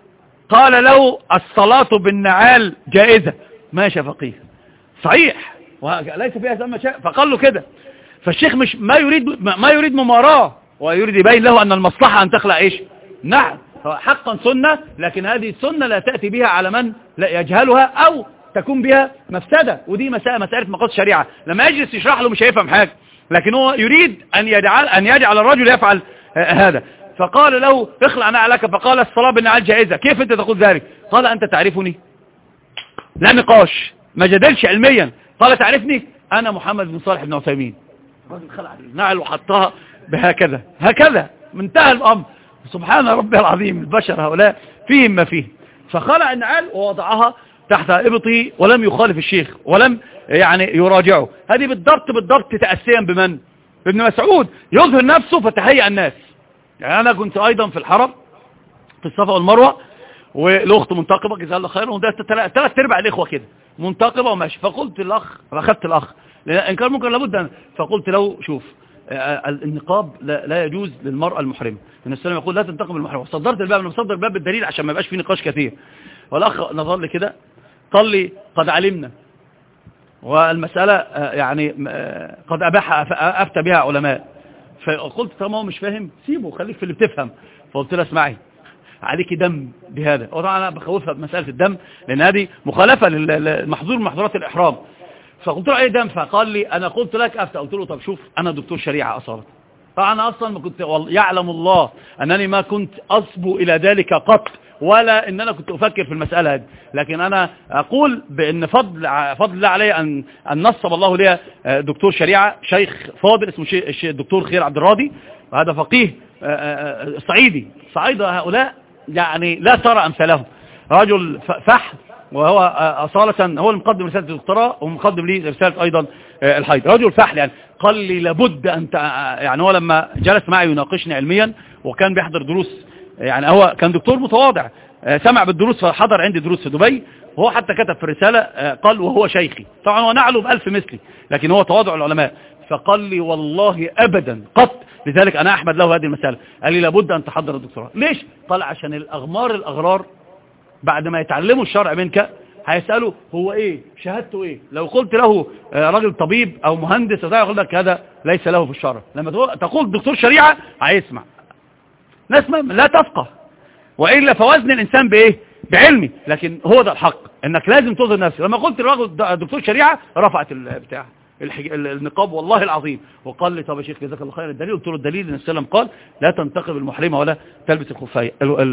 قال له الصلاة بالنعال جائزة. ماشي فقيه، صحيح وليس فيها ثم شيء. فقال له كده. فالشيخ مش ما يريد ما يريد مماراة، ويريد يبين له ان المصلحة ان تخلع ايش؟ نعل. حقا سنة، لكن هذه السنة لا تأتي بها على من لا يجهلها او تكون بها مفسدة، ودي مسألة مسألة مقاصد الشريعة. لما يجلس يشرح له مش هيفهم حاجة، لكن هو يريد أن يجعل أن يجعل الرجل يفعل هذا. فقال له اخلع نعلك، فقال الصلاة بالنعال جائزة. كيف أنت تقول ذلك؟ قال أنت تعرفني؟ لا نقاش، ما جدلش علميا. قال تعرفني؟ أنا محمد بن صالح بن عثيمين. الرجل خلع النعل وحطها بهكذا هكذا، منتهى الأمر. سبحان ربي العظيم، البشر هؤلاء فيهم ما فيه. فخلع النعال ووضعها تحت إبطه ولم يخالف الشيخ ولم يعني يراجعه. هذه بالضبط بالضبط تأسيا بمن؟ ابن مسعود، يظهر نفسه فتهيأ الناس. يعني أنا كنت أيضا في الحرم في الصفا والمروة، والأخت منتقبة جزاها الله خيرا، وده ثلاث ارباع الإخوة كده منتقبة وماشي. فقلت الأخ، أخذت الأخ إن كان ممكن لابد أن، فقلت له شوف النقاب لا, لا يجوز للمرأة المحرمة، النبي صلى الله عليه وسلم يقول لا تنتقب المحرمة. وصدرت الباب، أنا بصدر الباب بالدليل عشان ما يبقاش فيه نقاش كثير. والأخ نظر لي كده قال لي قد علمنا والمسألة يعني قد أباح أفتى بها علماء. فقلت طالما هو مش فاهم سيبه، خليك في اللي بتفهم. فقلت له اسمعي، عليك دم بهذا. وطبعا أنا بخوفها بمسألة الدم لأن هذه مخالفة للمحظور من محظورات الإحرام. فقلت له ايه دم؟ فقال لي أنا قلت لك أفتى. قلت له طب شوف، أنا دكتور شريعة أصلا. طبعا أنا أصلا ما كنت، يعلم الله أنني ما كنت أصبو إلى ذلك قط، ولا ان انا كنت افكر في المسألة هذه. لكن انا اقول بان فضل فضل الله علي ان ان نصب الله لي دكتور شريعة شيخ فاضل اسمه الدكتور خير عبد الراضي، وهذا فقيه صعيدي. صعيدة هؤلاء يعني لا ترى امثالهم، رجل فحم، وهو اصالة هو المقدم رسالة الدكتوراه ومقدم لي رسالة ايضا الحيض. رجل فحل يعني. قال لي لابد ان يعني هو لما جلس معي يناقشني علميا وكان بيحضر دروس، يعني هو كان دكتور متواضع، سمع بالدروس فحضر عندي دروس في دبي، وهو حتى كتب في الرسالة قال وهو شيخي. طبعا هو نعله بألف مثلي، لكن هو تواضع العلماء. فقال لي والله أبدا قط، لذلك أنا أحمد له هذه المسألة. قال لي لابد أن تحضر الدكتوراه. ليش؟ قال عشان الأغمار الأغرار بعد ما يتعلموا الشرع منك هيسألوا هو إيه شهادته إيه. لو قلت له راجل طبيب أو مهندس يقول لك هذا ليس له في الشرع. لما تقول دكتور شريعة هيسمع ناس لا تفقه، وإلا فوزن الإنسان بإيه؟ بعلمي. لكن هو ده الحق، إنك لازم تظهر نفسك. لما قلت للراجل دكتور شريعة رفعت البتاع النقاب والله العظيم، وقال لي طب يا شيخ جزاك الله خير الدليل. قلت له الدليل ان السلام قال لا تنتقب المحرمة ولا تلبس الخفاية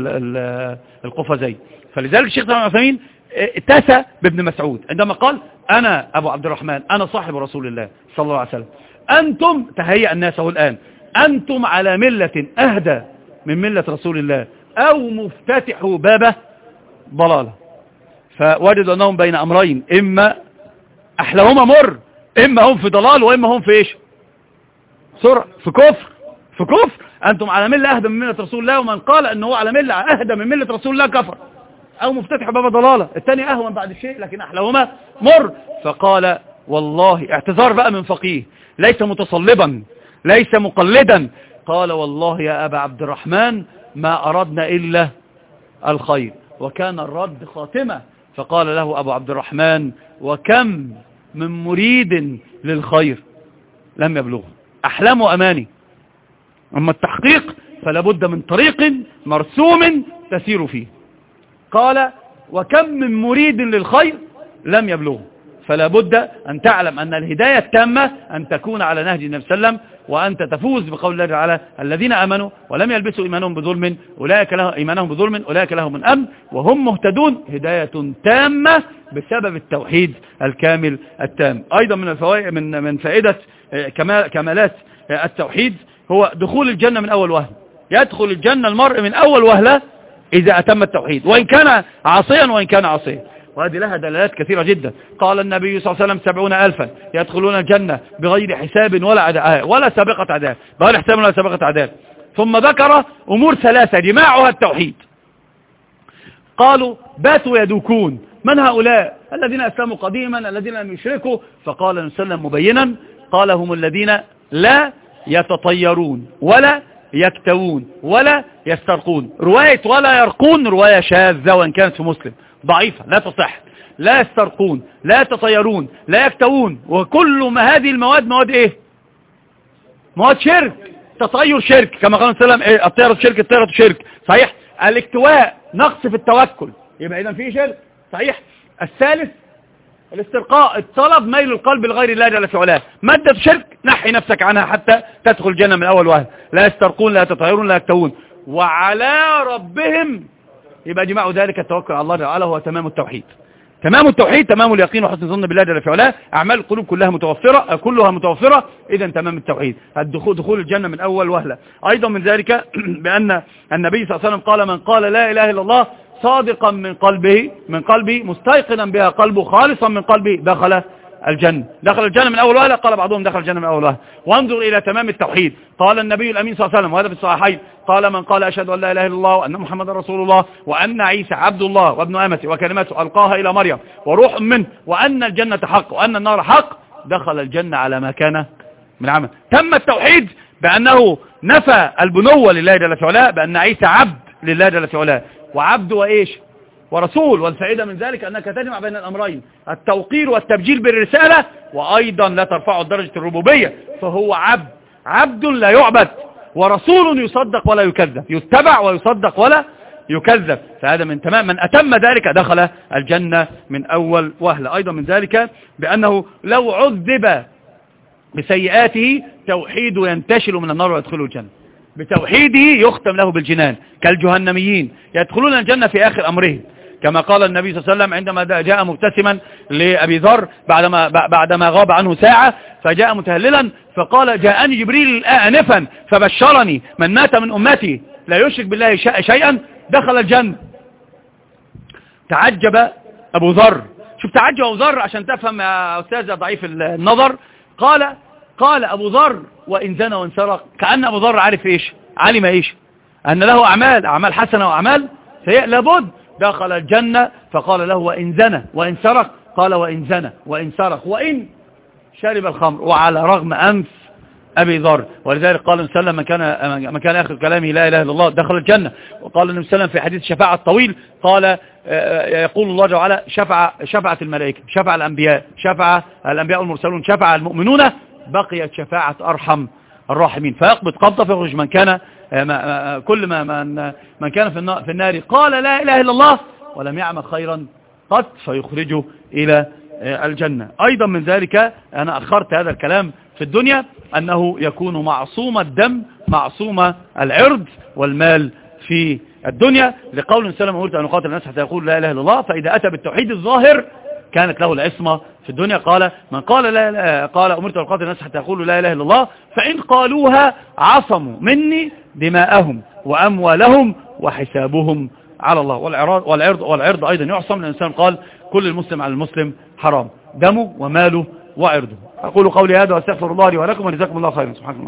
القفازين. فلذلك الشيخ ابن عثيمين اتسى بابن مسعود عندما قال أنا أبو عبد الرحمن أنا صاحب رسول الله صلى الله عليه وسلم، أنتم تهيأ الناس الآن أنتم على ملة أهدى من ملة رسول الله أو مفتتحوا بابه ضلالة. فوجدوا أنهم بين أمرين، إما أحلهما مر، إما هم في ضلال وإما هم في إيش؟ سرعة في كفر في كفر. أنتم على ملة أهدى من ملة رسول الله، ومن قال أنه على ملة أهدى من ملة رسول الله كفر، أو مفتتح باب ضلالة. الثاني أهون بعد الشيء لكن أحلهما مر. فقال والله، اعتذار بقى من فقيه ليس متصلبا ليس مقلدا، قال والله يا أبا عبد الرحمن ما أردنا إلا الخير. وكان الرد خاتمة. فقال له أبو عبد الرحمن وكم من مريد للخير لم يبلغه. أحلام وأماني، أما التحقيق فلا بد من طريق مرسوم تسير فيه. قال وكم من مريد للخير لم يبلغه. فلا بد أن تعلم أن الهداية التامة أن تكون على نهج النبي صلى الله عليه وسلم، وأنت تفوز بقول الله تعالى الذين آمنوا ولم يلبسوا إيمانهم بظلم أولئك لهم إيمانهم بظلم أولئك لهم الأمن وهم مهتدون. هداية تامة بسبب التوحيد الكامل التام. أيضا من الفوائد من من فائدة كمالات التوحيد هو دخول الجنة من أول وهلة. يدخل الجنة المرء من أول وهلة إذا أتم التوحيد، وإن كان عاصيا وإن كان عاصيا. وهذه لها دلالات كثيرة جدا. قال النبي صلى الله عليه وسلم سبعون ألفا يدخلون الجنة بغير حساب ولا عذاب ولا سابقة عذاب، بغير حساب ولا سابقة عذاب. ثم ذكر أمور ثلاثة جماعها التوحيد. قالوا باتوا يدوكون، من هؤلاء؟ الذين أسلموا قديما الذين لم يشركوا. فقال النبي صلى الله عليه وسلم مبينا قال هم الذين لا يتطيرون ولا يكتوون ولا يسترقون. رواية ولا يرقون رواية شاذة وإن كانت في مسلم ضعيفة لا تصح. لا يسترقون لا يتطيرون لا يكتوون، وكل ما هذه المواد مواد ايه؟ مواد شرك. تطير شرك كما قال صلى الله عليه وسلم الطيرة شرك الطيرة شرك صحيح. الاكتواء نقص في التوكل يبقى اذا فيه شرك صحيح. الثالث الاسترقاء الطلب ميل القلب لغير الله جل في علاه. مادة شرك نحي نفسك عنها حتى تدخل الجنة من أول وهلة. لا يسترقون لا يتطيرون لا يكتوون وعلى ربهم. يبقى جماع ذلك التوكل على الله تعالى هو تمام التوحيد. تمام التوحيد تمام اليقين وحسن الظن بالله جل في علاه. أعمال القلوب كلها متوفرة كلها متوفرة إذا تمام التوحيد. الدخول دخول الجنة من أول وهلة. أيضا من ذلك بأن النبي صلى الله عليه وسلم قال من قال لا إله إلا الله صادقا من قلبه من قلبه مستيقنا بها قلبه خالصا من قلبه دخل الجنة. دخل الجنة من أول وهلة. قال بعضهم دخل الجنة من أول وهلة. وانظر إلى تمام التوحيد. قال النبي الأمين صلى الله عليه وسلم وهذا في الصحيحين قال من قال أشهد أن لا إله إلا الله وأن محمد رسول الله وأن عيسى عبد الله وابن أمته وكلمته ألقاها إلى مريم وروح منه وأن الجنة حق وأن النار حق دخل الجنة على ما كان من عمل. تم التوحيد بأنه نفى البنوة لله جل في علاه، بأن عيسى عبد لله جل في علاه، وعبد وإيش ورسول، والفائدة من ذلك أنك تجمع بين الأمرين، التوقير والتبجيل بالرسالة، وأيضا لا ترفعه درجة الربوبية، فهو عبد عبد لا يعبد، ورسول يصدق ولا يكذب، يتبع ويصدق ولا يكذب. فهذا من تمام من أتم ذلك دخل الجنة من أول وهلة. أيضا من ذلك بأنه لو عذب بسيئاته توحيده ينتشل من النار ويدخله الجنة، بتوحيده يختم له بالجنان كالجهنميين يدخلون الجنة في آخر أمرهم، كما قال النبي صلى الله عليه وسلم عندما جاء مبتسما لأبي ذر بعدما بعدما غاب عنه ساعة، فجاء متهللا فقال جاءني جبريل آنفا فبشرني من مات من أمتي لا يشرك بالله شيئا دخل الجنة. تعجب أبو ذر، شوف تعجب أبو ذر عشان تفهم يا أستاذ ضعيف النظر، قال قال أبو ذر وإن زنى وإن سرق، كأن أبو ذر عارف إيش، علم إيش، أن له أعمال أعمال حسنة وأعمال سيئة، لابد دخل الجنة. فقال له وإن زنى وإن سرق، قال وإن زنى وإن سرق وإن شرب الخمر، وعلى رغم أنف أبي ذر. ولذلك قال النبي صلى الله عليه وسلم من كان من كان آخر كلامه لا إله إلا الله دخل الجنة. وقال النبي صلى الله عليه وسلم في حديث الشفاعة الطويل، قال يقول الله جل وعلا شفع شفعة الملائكة، شفع الأنبياء، شفع الأنبياء المرسلون، شفع المؤمنون، بقيت شفاعة أرحم الراحمين، فيقبض قبضة فيخرج من كان كل ما من من كان في النار قال لا إله إلا الله ولم يعمل خيرا قط فيخرجه إلى الجنة. أيضا من ذلك أنا أخرت هذا الكلام في الدنيا أنه يكون معصوم الدم معصوم العرض والمال في الدنيا، لقول السلام قلت أن أقاتل الناس حتى يقول لا إله إلا الله، فإذا أتى بالتوحيد الظاهر كانت له العصمة في الدنيا. قال من قال لا, لا قال أمرت أن أقاتل الناس حتى يقولوا لا إله إلا الله، فإن قالوها عصموا مني دماءهم وأموالهم وحسابهم على الله. والعرض, والعرض, والعرض أيضا يعصم، لأن الإنسان قال كل المسلم على المسلم حرام دمه وماله وعرضه. أقول قولي هذا وأستغفر الله لي ولكم، ولجزاكم الله خيرا. سبحانه